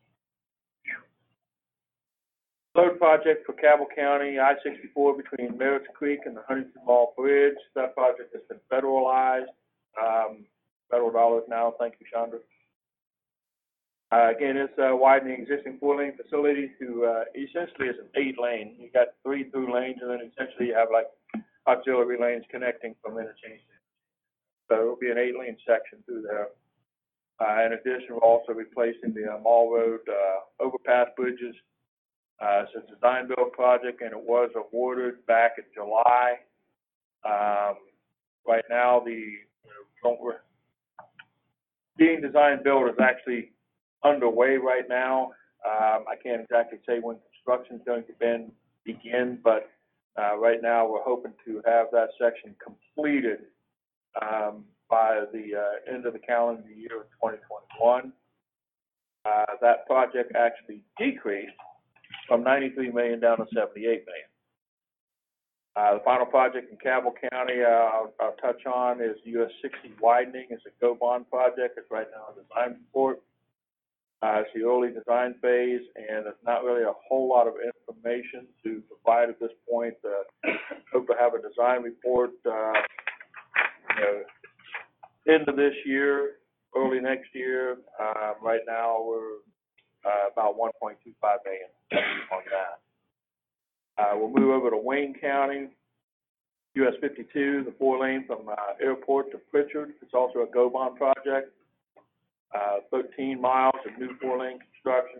Speaker 12: Road project for Cabell County, I sixty-four between Merritt's Creek and the Huntington Mall Bridge. That project has been federalized, um, federal dollars now, thank you, Chandra. Uh, again, it's uh, widening existing four-lane facility to uh, essentially it's an eight-lane. You got three through lanes, and then essentially you have like auxiliary lanes connecting from interchange. So it'll be an eight-lane section through there. Uh, in addition, we're also replacing the uh, Mall Road uh, overpass bridges. Uh, it's a design build project, and it was awarded back in July. Um, right now, the you know, being design build is actually underway right now. Um, I can't exactly say when construction is going to ben, begin, but uh, right now we're hoping to have that section completed um, by the uh, end of the calendar year of twenty twenty-one. Uh, that project actually decreased from ninety-three million dollars down to seventy-eight million dollars. Uh, the final project in Cabell County uh, I'll, I'll touch on is U S sixty widening. It's a Go Bond project. It's right now a design report. Uh, it's the early design phase, and there's not really a whole lot of information to provide at this point. Uh, hope to have a design report, uh, you know, end of this year, early next year. Uh, right now, we're uh, about one point two five million on that. Uh, we'll move over to Wayne County, U S fifty-two, the four lane from uh, Airport to Pritchard. It's also a Go Bond project. Uh, thirteen miles of new four-lane construction.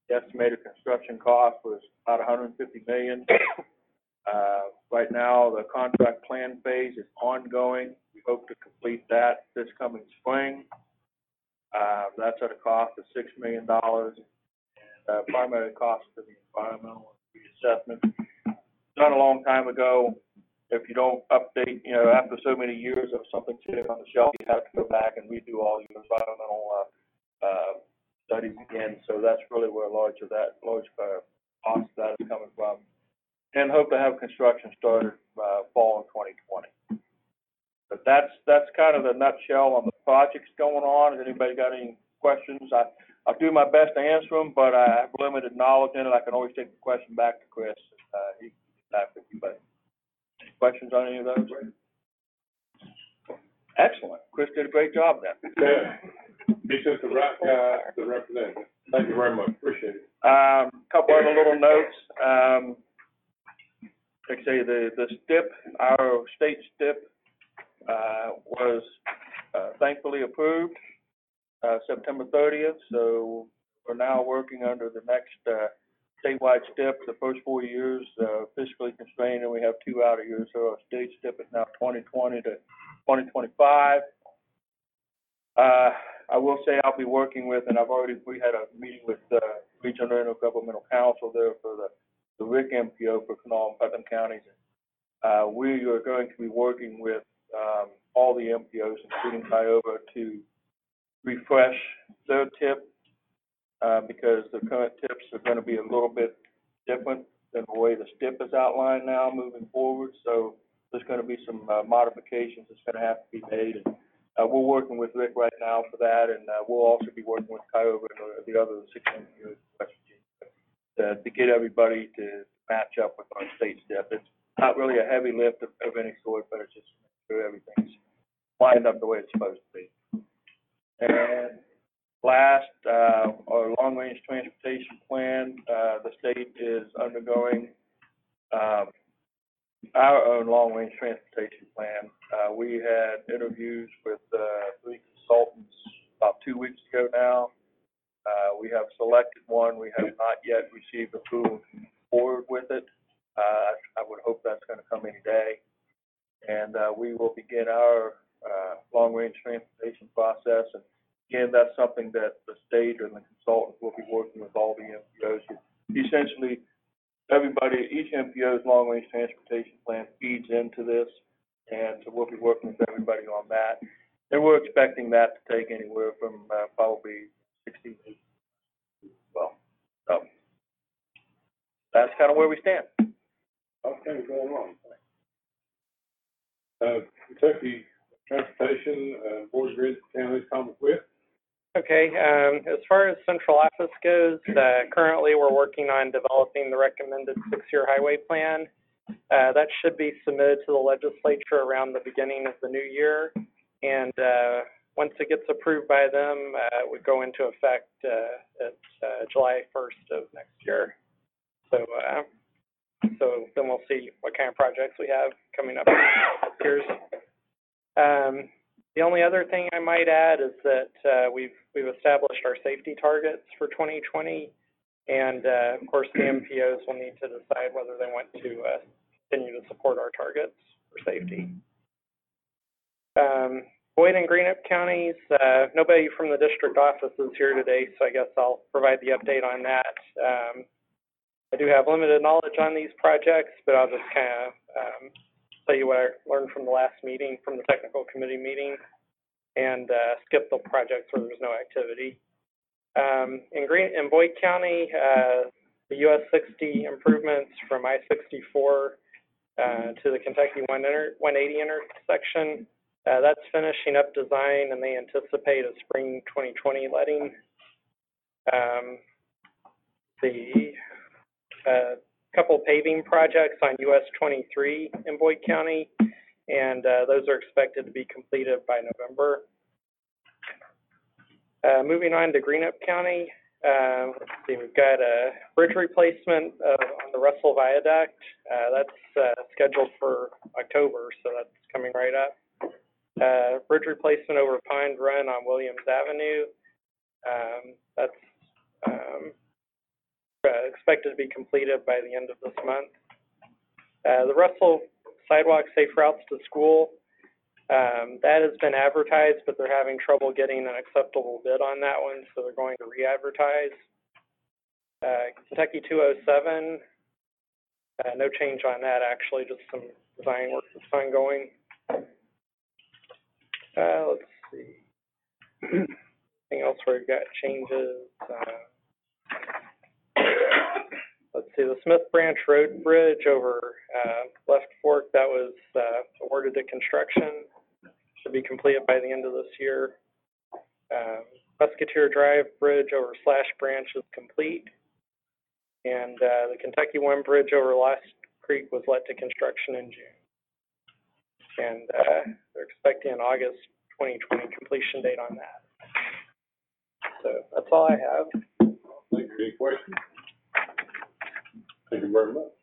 Speaker 12: The estimated construction cost was about one hundred fifty million dollars. Uh, right now, the contract plan phase is ongoing. We hope to complete that this coming spring. Uh, that's at a cost of six million dollars. And, uh, primary cost of the environmental reassessment. Done a long time ago. If you don't update, you know, after so many years of something sitting on the shelf, you have to go back and redo all your environmental, uh, uh, studies again. So that's really where a large of that, large, uh, cost of that is coming from. And hope to have construction started, uh, fall in twenty twenty. But that's, that's kind of the nutshell on the projects going on. Has anybody got any questions? I, I'll do my best to answer them, but I have limited knowledge in it. I can always take the question back to Chris. Uh, he can get back with you, but any questions on any of those? Excellent. Chris did a great job then.
Speaker 4: Yeah. He sent the right guy, the representative. Thank you very much. Appreciate it.
Speaker 12: Um, couple other little notes. Um, like I say, the, the S T I P, our state S T I P, uh, was, uh, thankfully approved, uh, September thirtieth. So we're now working under the next, uh, statewide S T I P. The first four years, uh, fiscally constrained, and we have two outer years. So our state S T I P is now twenty twenty to twenty twenty-five. Uh, I will say I'll be working with, and I've already, we had a meeting with, uh, Regional Intergovernmental Council there for the, the R I C M P O for Kanawha and Putnam counties. Uh, we are going to be working with, um, all the M P Os, including Tioga, to refresh their T I P, uh, because the current T I Ps are going to be a little bit different than the way the S T I P is outlined now moving forward. So there's going to be some, uh, modifications that's going to have to be made. And, Uh, we're working with Rick right now for that, and uh, we'll also be working with Tioga and the other six M P Os in West Virginia to, to get everybody to match up with our state S T I P. It's not really a heavy lift of, of any sort, but it's just to make sure everything's lined up the way it's supposed to be. And last, uh, our long-range transportation plan, uh, the state is undergoing um, our own long-range transportation plan. Uh, we had interviews with uh, three consultants about two weeks ago now. Uh, we have selected one. We have not yet received approval to move forward with it. Uh, I would hope that's going to come any day. And uh, we will begin our uh, long-range transportation process. And again, that's something that the state and the consultants will be working with all the M P Os. Essentially, everybody, each M P O's long-range transportation plan feeds into this, and so we'll be working with everybody on that. And we're expecting that to take anywhere from uh, probably sixty weeks. Well, so that's kind of where we stand.
Speaker 4: Okay, going on. Uh, Kentucky Transportation, uh, Board of Grid Counties, comment with?
Speaker 13: Okay, um, as far as central office goes, uh, currently we're working on developing the recommended six-year highway plan. Uh, that should be submitted to the legislature around the beginning of the new year. And uh, once it gets approved by them, uh, it would go into effect uh, at uh, July first of next year. So, uh, so then we'll see what kind of projects we have coming up in the years. Um, The only other thing I might add is that uh, we've we've established our safety targets for twenty twenty, and uh, of course the M P Os will need to decide whether they want to uh, continue to support our targets for safety. Um, Boyd and Greenup counties, uh, nobody from the district office is here today, so I guess I'll provide the update on that. Um, I do have limited knowledge on these projects, but I'll just kind of um, tell you what I learned from the last meeting, from the technical committee meeting, and uh, skip the projects where there's no activity. Um, in Green, in Boyd County, uh, the U S sixty improvements from I sixty-four uh, to the Kentucky one eighty intersection, uh, that's finishing up design, and they anticipate a spring twenty twenty letting. Um, the uh, couple paving projects on U S twenty-three in Boyd County, and uh, those are expected to be completed by November. Uh, moving on to Greenup County, uh, let's see, we've got a bridge replacement uh, on the Russell Viaduct. Uh, that's uh, scheduled for October, so that's coming right up. Uh, bridge replacement over Pine Run on Williams Avenue. Um, that's um, uh, expected to be completed by the end of this month. Uh, the Russell Sidewalk Safe Routes to School, um, that has been advertised, but they're having trouble getting an acceptable bid on that one, so they're going to re-advertise. Uh, Kentucky two oh seven, uh, no change on that actually, just some design work that's ongoing. Uh, let's see. Anything else where we've got changes? Uh, let's see, the Smith Branch Road Bridge over uh, Left Fork, that was uh, awarded to construction. Should be completed by the end of this year. Um, Musketeer Drive Bridge over Slash Branch is complete. And uh, the Kentucky One Bridge over Lost Creek was let to construction in June. And uh, they're expecting an August twenty twenty completion date on that. So that's all I have.
Speaker 4: Thank you. Any questions? Thank you very much.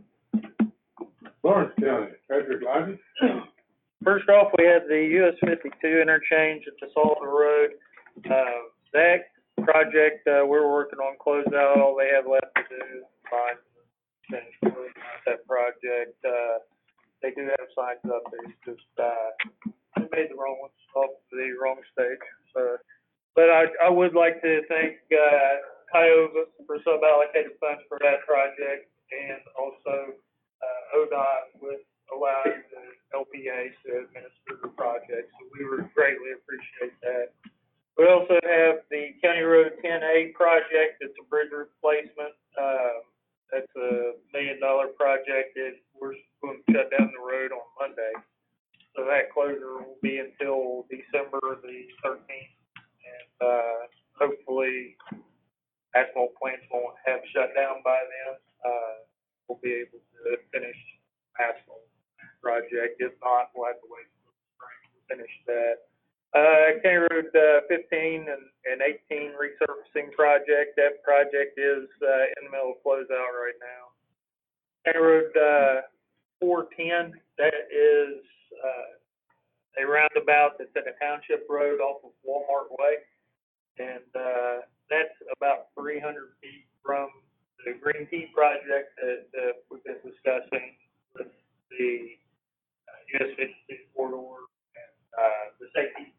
Speaker 4: Lawrence County, Patrick Lyman.
Speaker 12: First off, we had the U S fifty-two interchange at DeSalter Road. Uh, that project, uh, we're working on closeout. All they have left to do is find finish that project. Uh, they do have signs up there. It's just, uh, they made the wrong ones off the wrong stage. So, but I, I would like to thank, uh, Cuyahoga for sub-allocated funds for that project, and also, uh, O D O T with allowing the L P A to administer the project. So we would greatly appreciate that. We also have the County Road ten A project. It's a bridge replacement. Um, that's a million dollar project that we're going to shut down the road on Monday. So that closure will be until December the thirteenth. And, uh, hopefully asphalt plants won't have shut down by then. Uh, we'll be able to finish asphalt project. If not, we'll have to wait until spring to finish that. Uh, County Road, uh, fifteen and, and eighteen resurfacing project. That project is, uh, in the middle of closeout right now. County Road, uh, four ten, that is, uh, a roundabout that's at a township road off of Walmart Way. And, uh, that's about three hundred feet from the Green Tea project that, that we've been discussing with the uh, U S fifty-two corridor and, uh, the safety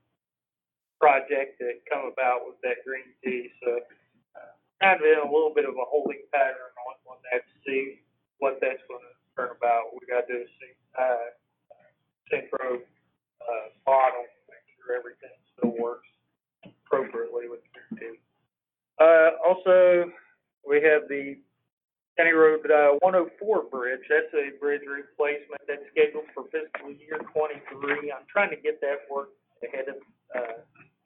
Speaker 12: project that come about with that Green Tea. So, uh, kind of in a little bit of a holding pattern on, on that to see what that's going to turn about. We got to do a uh, synchro uh, model, make sure everything still works appropriately with Green Tea. Uh, also, we have the County Road uh, one oh four bridge. That's a bridge replacement that's scheduled for fiscal year twenty-three. I'm trying to get that work ahead of, uh,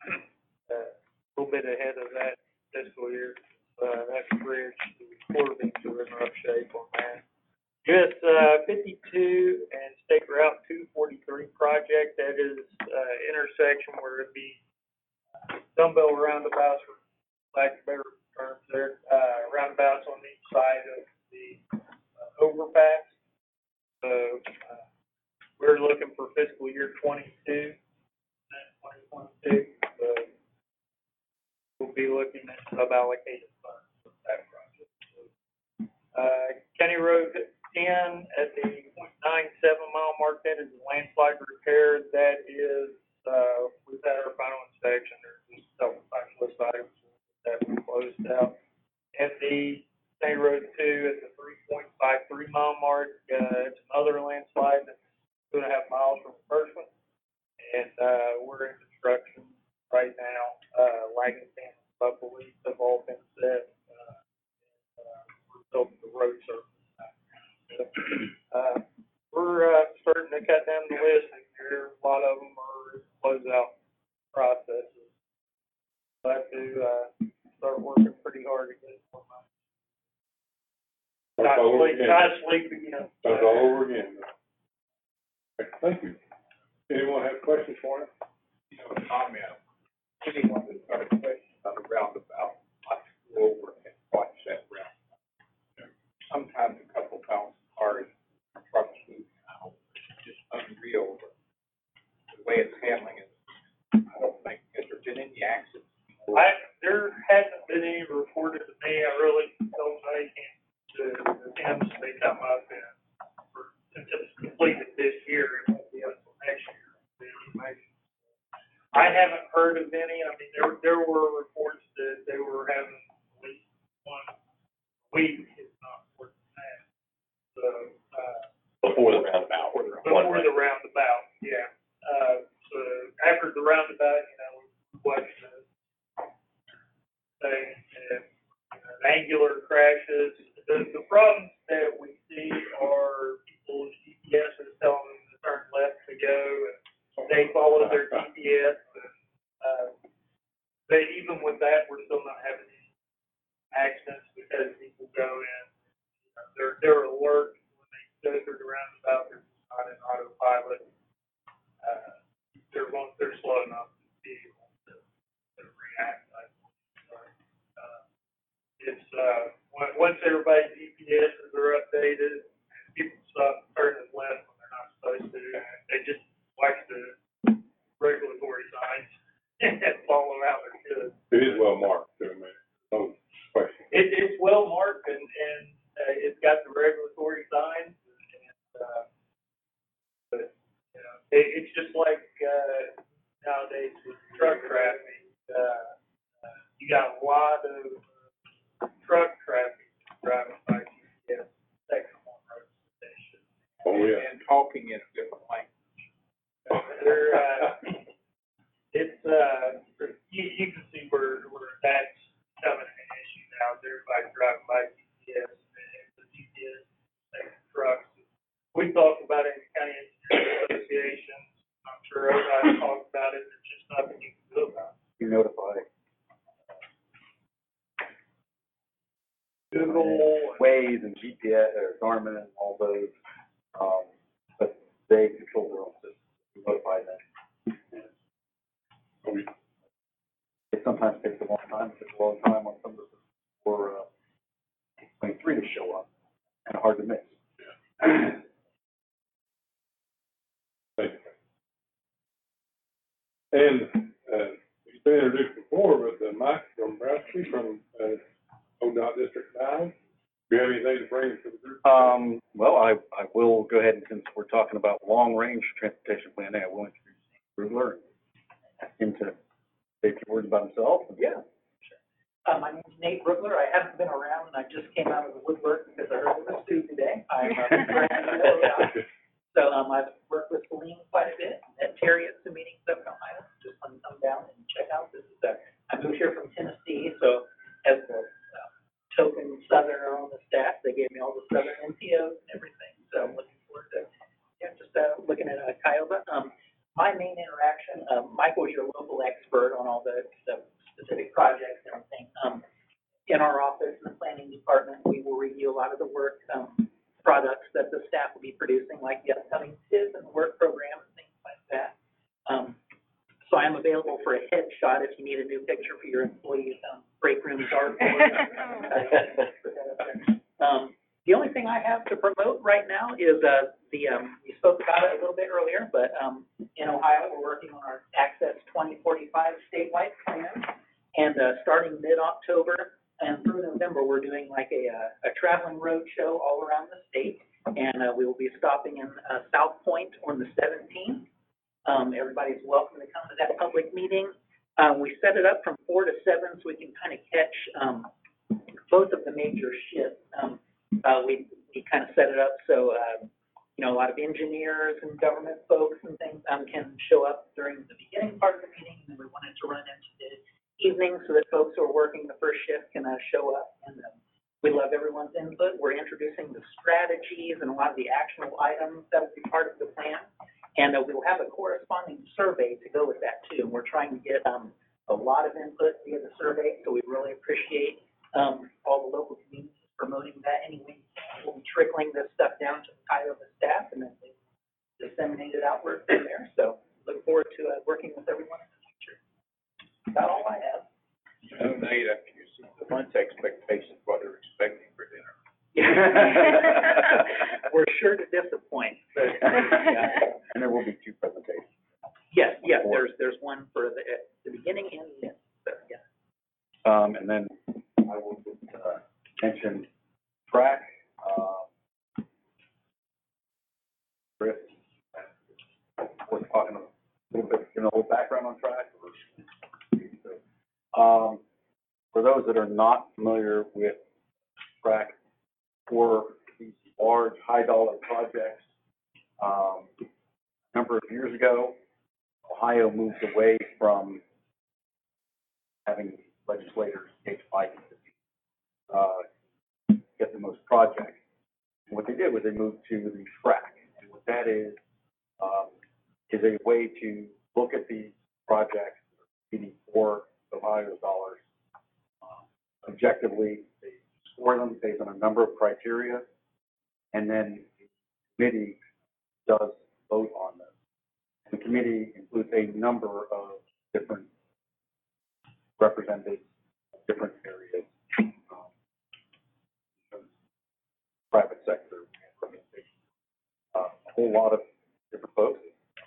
Speaker 12: uh, a little bit ahead of that fiscal year. Uh, that bridge, the quarterings are in rough shape on that. U S uh, fifty-two and State Route two forty-three project. That is uh, intersection where it'd be dumbbell roundabouts, for lack of better terms there, uh, roundabouts on each side of the uh, overpass. So uh, we're looking for fiscal year twenty-two, twenty twenty-two. So we'll be looking at sub-allocated funds for that project. So, uh, County Road ten at the point nine seven mile mark, that is a landslide repair. That is, uh, we've had our final inspection. There's several specialist items that we closed out. And the County Road two at the three point five three mile mark, uh, it's another landslide that's two and a half miles from the first one. And, uh, we're in construction right now. Uh, lagging panels, I believe, have all been set. Uh, and, uh, we're building the road surface. So, uh, we're, uh, starting to cut down the list here. A lot of them are closeout processes. But to, uh, start working pretty hard to get more money. Not sleep, not sleep again.
Speaker 4: Start all over again. Okay, thank you. Anyone have questions for him?
Speaker 5: You know, a comment. Anyone that's got a question about a roundabout, I go over and watch that roundabout. Sometimes a couple thousand cars, trucks moving out. It's just unreal the way it's handling it. I don't think, has there been any accidents?
Speaker 12: I, there hasn't been any reported to me. I really don't know.
Speaker 9: haven't heard of any. I mean, there, there were reports that they were having at least one week, if not more than that. So, uh,
Speaker 5: Before the roundabout.
Speaker 9: before the roundabout, yeah. Uh, so after the roundabout, you know, we watched the thing and, you know, angular crashes. The, the problems that we see are people's G P S is telling them to turn left to go, and they follow their G P S. And, uh, but even with that, we're still not having any accidents because people go in, you know, they're, they're alert when they go through the roundabout, they're not in autopilot. Uh, they're, won't- they're slow enough to be able to, to react. I think. So, uh, it's, uh, when, once everybody's G P Ss are updated, people stop turning left when they're not supposed to. They just watch the regulatory signs and follow out their good.
Speaker 4: It is well marked, too, man. No question.
Speaker 9: It, it's well marked and, and, uh, it's got the regulatory signs and, uh, but, you know, it, it's just like, uh, nowadays with truck traffic, uh, uh, you got a lot of truck traffic driving by G P S, section one road station.
Speaker 4: Oh, yeah.
Speaker 5: And talking in a different language.
Speaker 9: They're, uh, it's, uh, you, you can see where, where that's becoming an issue now. Everybody driving by G P S and the G P S taking trucks. We talked about it in the County Engineering Association. I'm sure everybody talked about it. There's just nothing you can do about it.
Speaker 5: You notify.
Speaker 9: Google.
Speaker 5: Waze and G P S, or Garmin and all those, um, but they control their own system. You notify them.
Speaker 4: Oh, we-
Speaker 5: It sometimes takes a long time, it takes a long time on some of the, for, uh, twenty-three to show up, and hard to miss.
Speaker 4: Thank you. And, uh, he's been introduced before, but uh, Mike Dombrowski from, uh, O D O T District Nine. Do you have anything to bring to the group?
Speaker 14: Um, well, I, I will go ahead and, since we're talking about long-range transportation planning, I will introduce Rugler. Ask him to say a few words about himself.
Speaker 15: Yeah. Uh, my name's Nate Rugler. I haven't been around, and I just came out of the woodwork because I heard it was due today. I'm uh, brand new to O D O T. So, um, I've worked with Celine quite a bit, met Terry at some meetings up in Ohio. Just want to come down and check out. This is a, I moved here from Tennessee, so as the uh, token Southerner on the staff, they gave me all the Southern N P Os and everything. So I'm looking forward to, yeah, just uh, looking at uh, Kiowa. Um, my main interaction, um, Michael is your local expert on all the, the specific projects and everything. Um, in our office, in the planning department, we will review a lot of the work, um, products that the staff will be producing, like the upcoming T I P and the work program and things like that. Um, so I am available for a headshot if you need a new picture for your employees, um, break room dartboard. um, the only thing I have to promote right now is, uh, the, um, we spoke about it a little bit earlier, but, um, in Ohio, we're working on our Access twenty forty-five statewide plan. And, uh, starting mid-October and through November, we're doing like a, uh, a traveling road show all around the state. And, uh, we will be stopping in, uh, South Point on the seventeenth. Um, everybody's welcome to come to that public meeting. Um, we set it up from four to seven so we can kind of catch, um, both of the major shifts. Um, uh, we, we kind of set it up so, uh, you know, a lot of engineers and government folks and things, um, can show up during the beginning part of the meeting. And then we wanted to run into the evening so that folks who are working the first shift can, uh, show up. And, um, we love everyone's input. We're introducing the strategies and a lot of the actionable items that will be part of the plan. And uh, we'll have a corresponding survey to go with that too. And we're trying to get um, a lot of input via the survey, so we really appreciate um, all the local communities promoting that anyway. We'll be trickling this stuff down to the Kiowa staff and then they disseminate it outward from there. So look forward to uh, working with everyone in the future. That's all I have.
Speaker 5: Oh, Nate, after you see the month's expectations, what they're expecting for dinner.
Speaker 15: We're sure to disappoint. But,
Speaker 14: Yeah. And there will be two presentations.
Speaker 15: yes, yes, there's, there's one for the, at the beginning and the end, so, yeah.
Speaker 14: Um, and then I will just, uh, mention track, uh, Chris, we're talking a little bit, you know, a little background on track, or that are not familiar with track for these large, high-dollar projects, um, a number of years ago, Ohio moved away from having legislators take fights to uh, get the most projects. And what they did was they moved to the track. And what that is, um, is a way to look at these projects competing for Ohio's dollars uh, objectively. They score them based on a number of criteria, and then the committee does vote on them. The committee includes a number of different representatives, different areas, um, private sector representation, uh, a whole lot of different folks.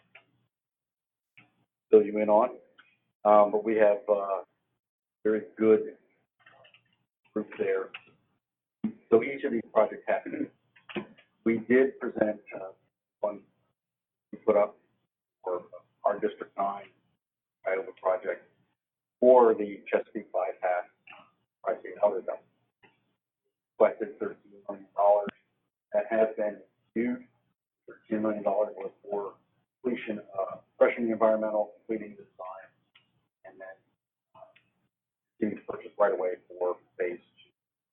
Speaker 14: Fill you in on, um, but we have uh, very good group there. So each of these projects happened. We did present uh, one we put up for our District nine Iowa project for the Chesapeake bypass. I see how they're done. Requested thirteen million dollars. That has been reviewed. thirteen million dollars was for completion, uh, freshening the environmental, completing the design, and then uh, continue to purchase right away for phase two.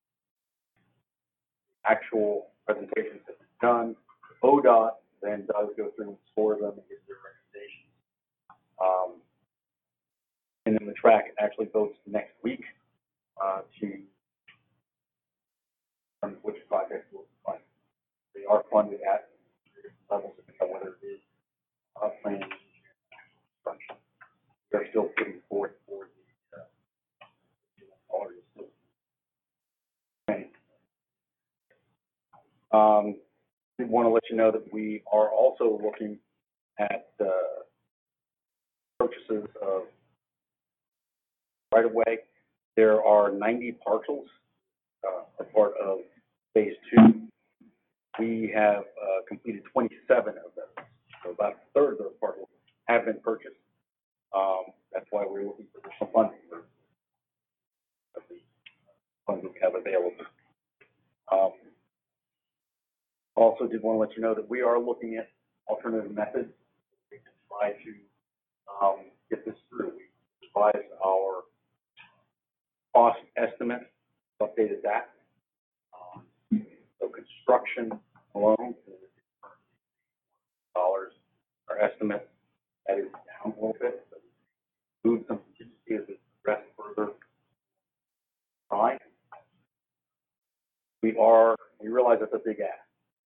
Speaker 14: Actual presentations have been done. O D O T then does go through and score them and give their recommendations. Um, and then the track actually votes next week uh, to determine which projects will be funded. They are funded at various levels, whether it is uh, planning, construction. They're still putting forth for the uh, already still planning. Um, I want to let you know that we are also looking at uh, purchases of right of way. There are ninety parcels uh, are part of phase two. We have uh, completed twenty-seven of those, so about a third of those parcels have been purchased. Um, that's why we're looking for additional funding for the funds we have available. Um, also, did want to let you know that we are looking at alternative methods to try to um, get this through. We revised our cost estimate, updated that. Um, so construction alone dollars, our estimate, that is down a little bit. So we moved some contingency as we progress further. Fine. We are, we realize that's a big ask.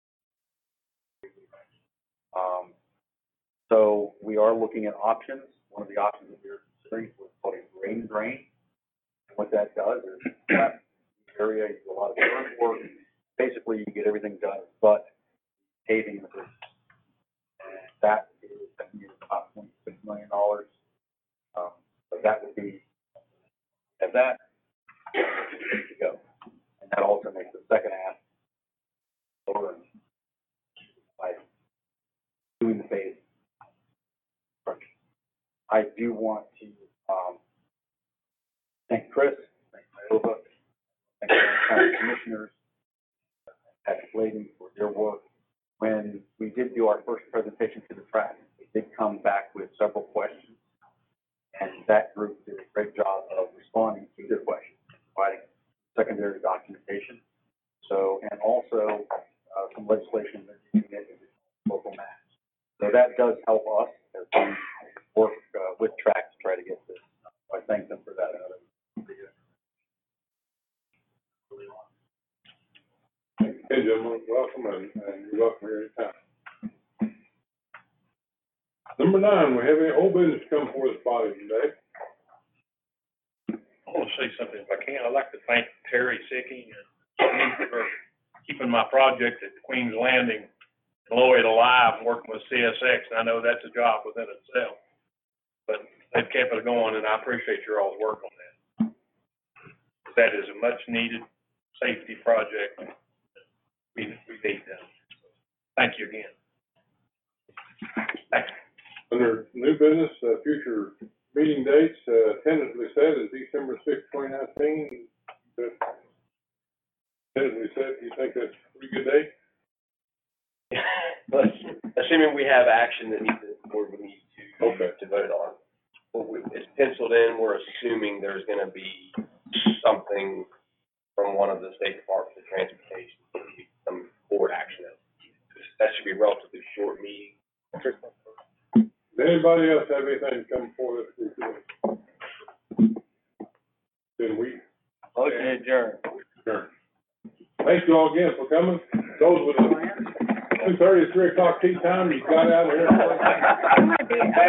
Speaker 14: Um, so we are looking at options. One of the options that we're considering is called a grade and drain. And what that does is flat area, you do a lot of dirt work. Basically, you get everything done but paving the bridge. And that is, I think, about twenty-six million dollars. Um, so that would be, at that, ready to go. And that also makes the second half lower by doing the phase construction. I do want to um, thank Chris, thank Iowa, thank the county commissioners, Patrick Layden for their work. When we did do our first presentation to the track, we did come back with several questions, and that group did a great job of responding to their questions, providing secondary documentation. So, and also uh, some legislation that you can get in local maps. So that does help us as we work uh, with track to try to get this. I thank them for that.
Speaker 4: Hey, gentlemen, welcome, and, and you're welcome here anytime. Number nine, we have any old business come before this body today?
Speaker 9: I want to say something if I can. I'd like to thank Terry Sicky and Steve for keeping my project at Queen's Landing and Lloyd alive and working with C S X. And I know that's a job within itself, but they've kept it going, and I appreciate your all's work on that. That is a much needed safety project. We, we need that. Thank you again. Thank you.
Speaker 4: Under new business, uh, future meeting dates, uh, tentatively set is December sixth, twenty nineteen. Tentatively set, do you think that's a pretty good date?
Speaker 8: But assuming we have action that needs, the board would need to,
Speaker 4: Okay.
Speaker 8: to vote on. Well, we- It's penciled in, we're assuming there's gonna be something from one of the state departments of transportation, some board action. That should be a relatively short meeting.
Speaker 4: Does anybody else have anything to come forward this week? Then we.
Speaker 2: Motion adjourned.
Speaker 4: Sure. Thank you all again for coming. Those with the two thirty, three o'clock tea time, you got out of here.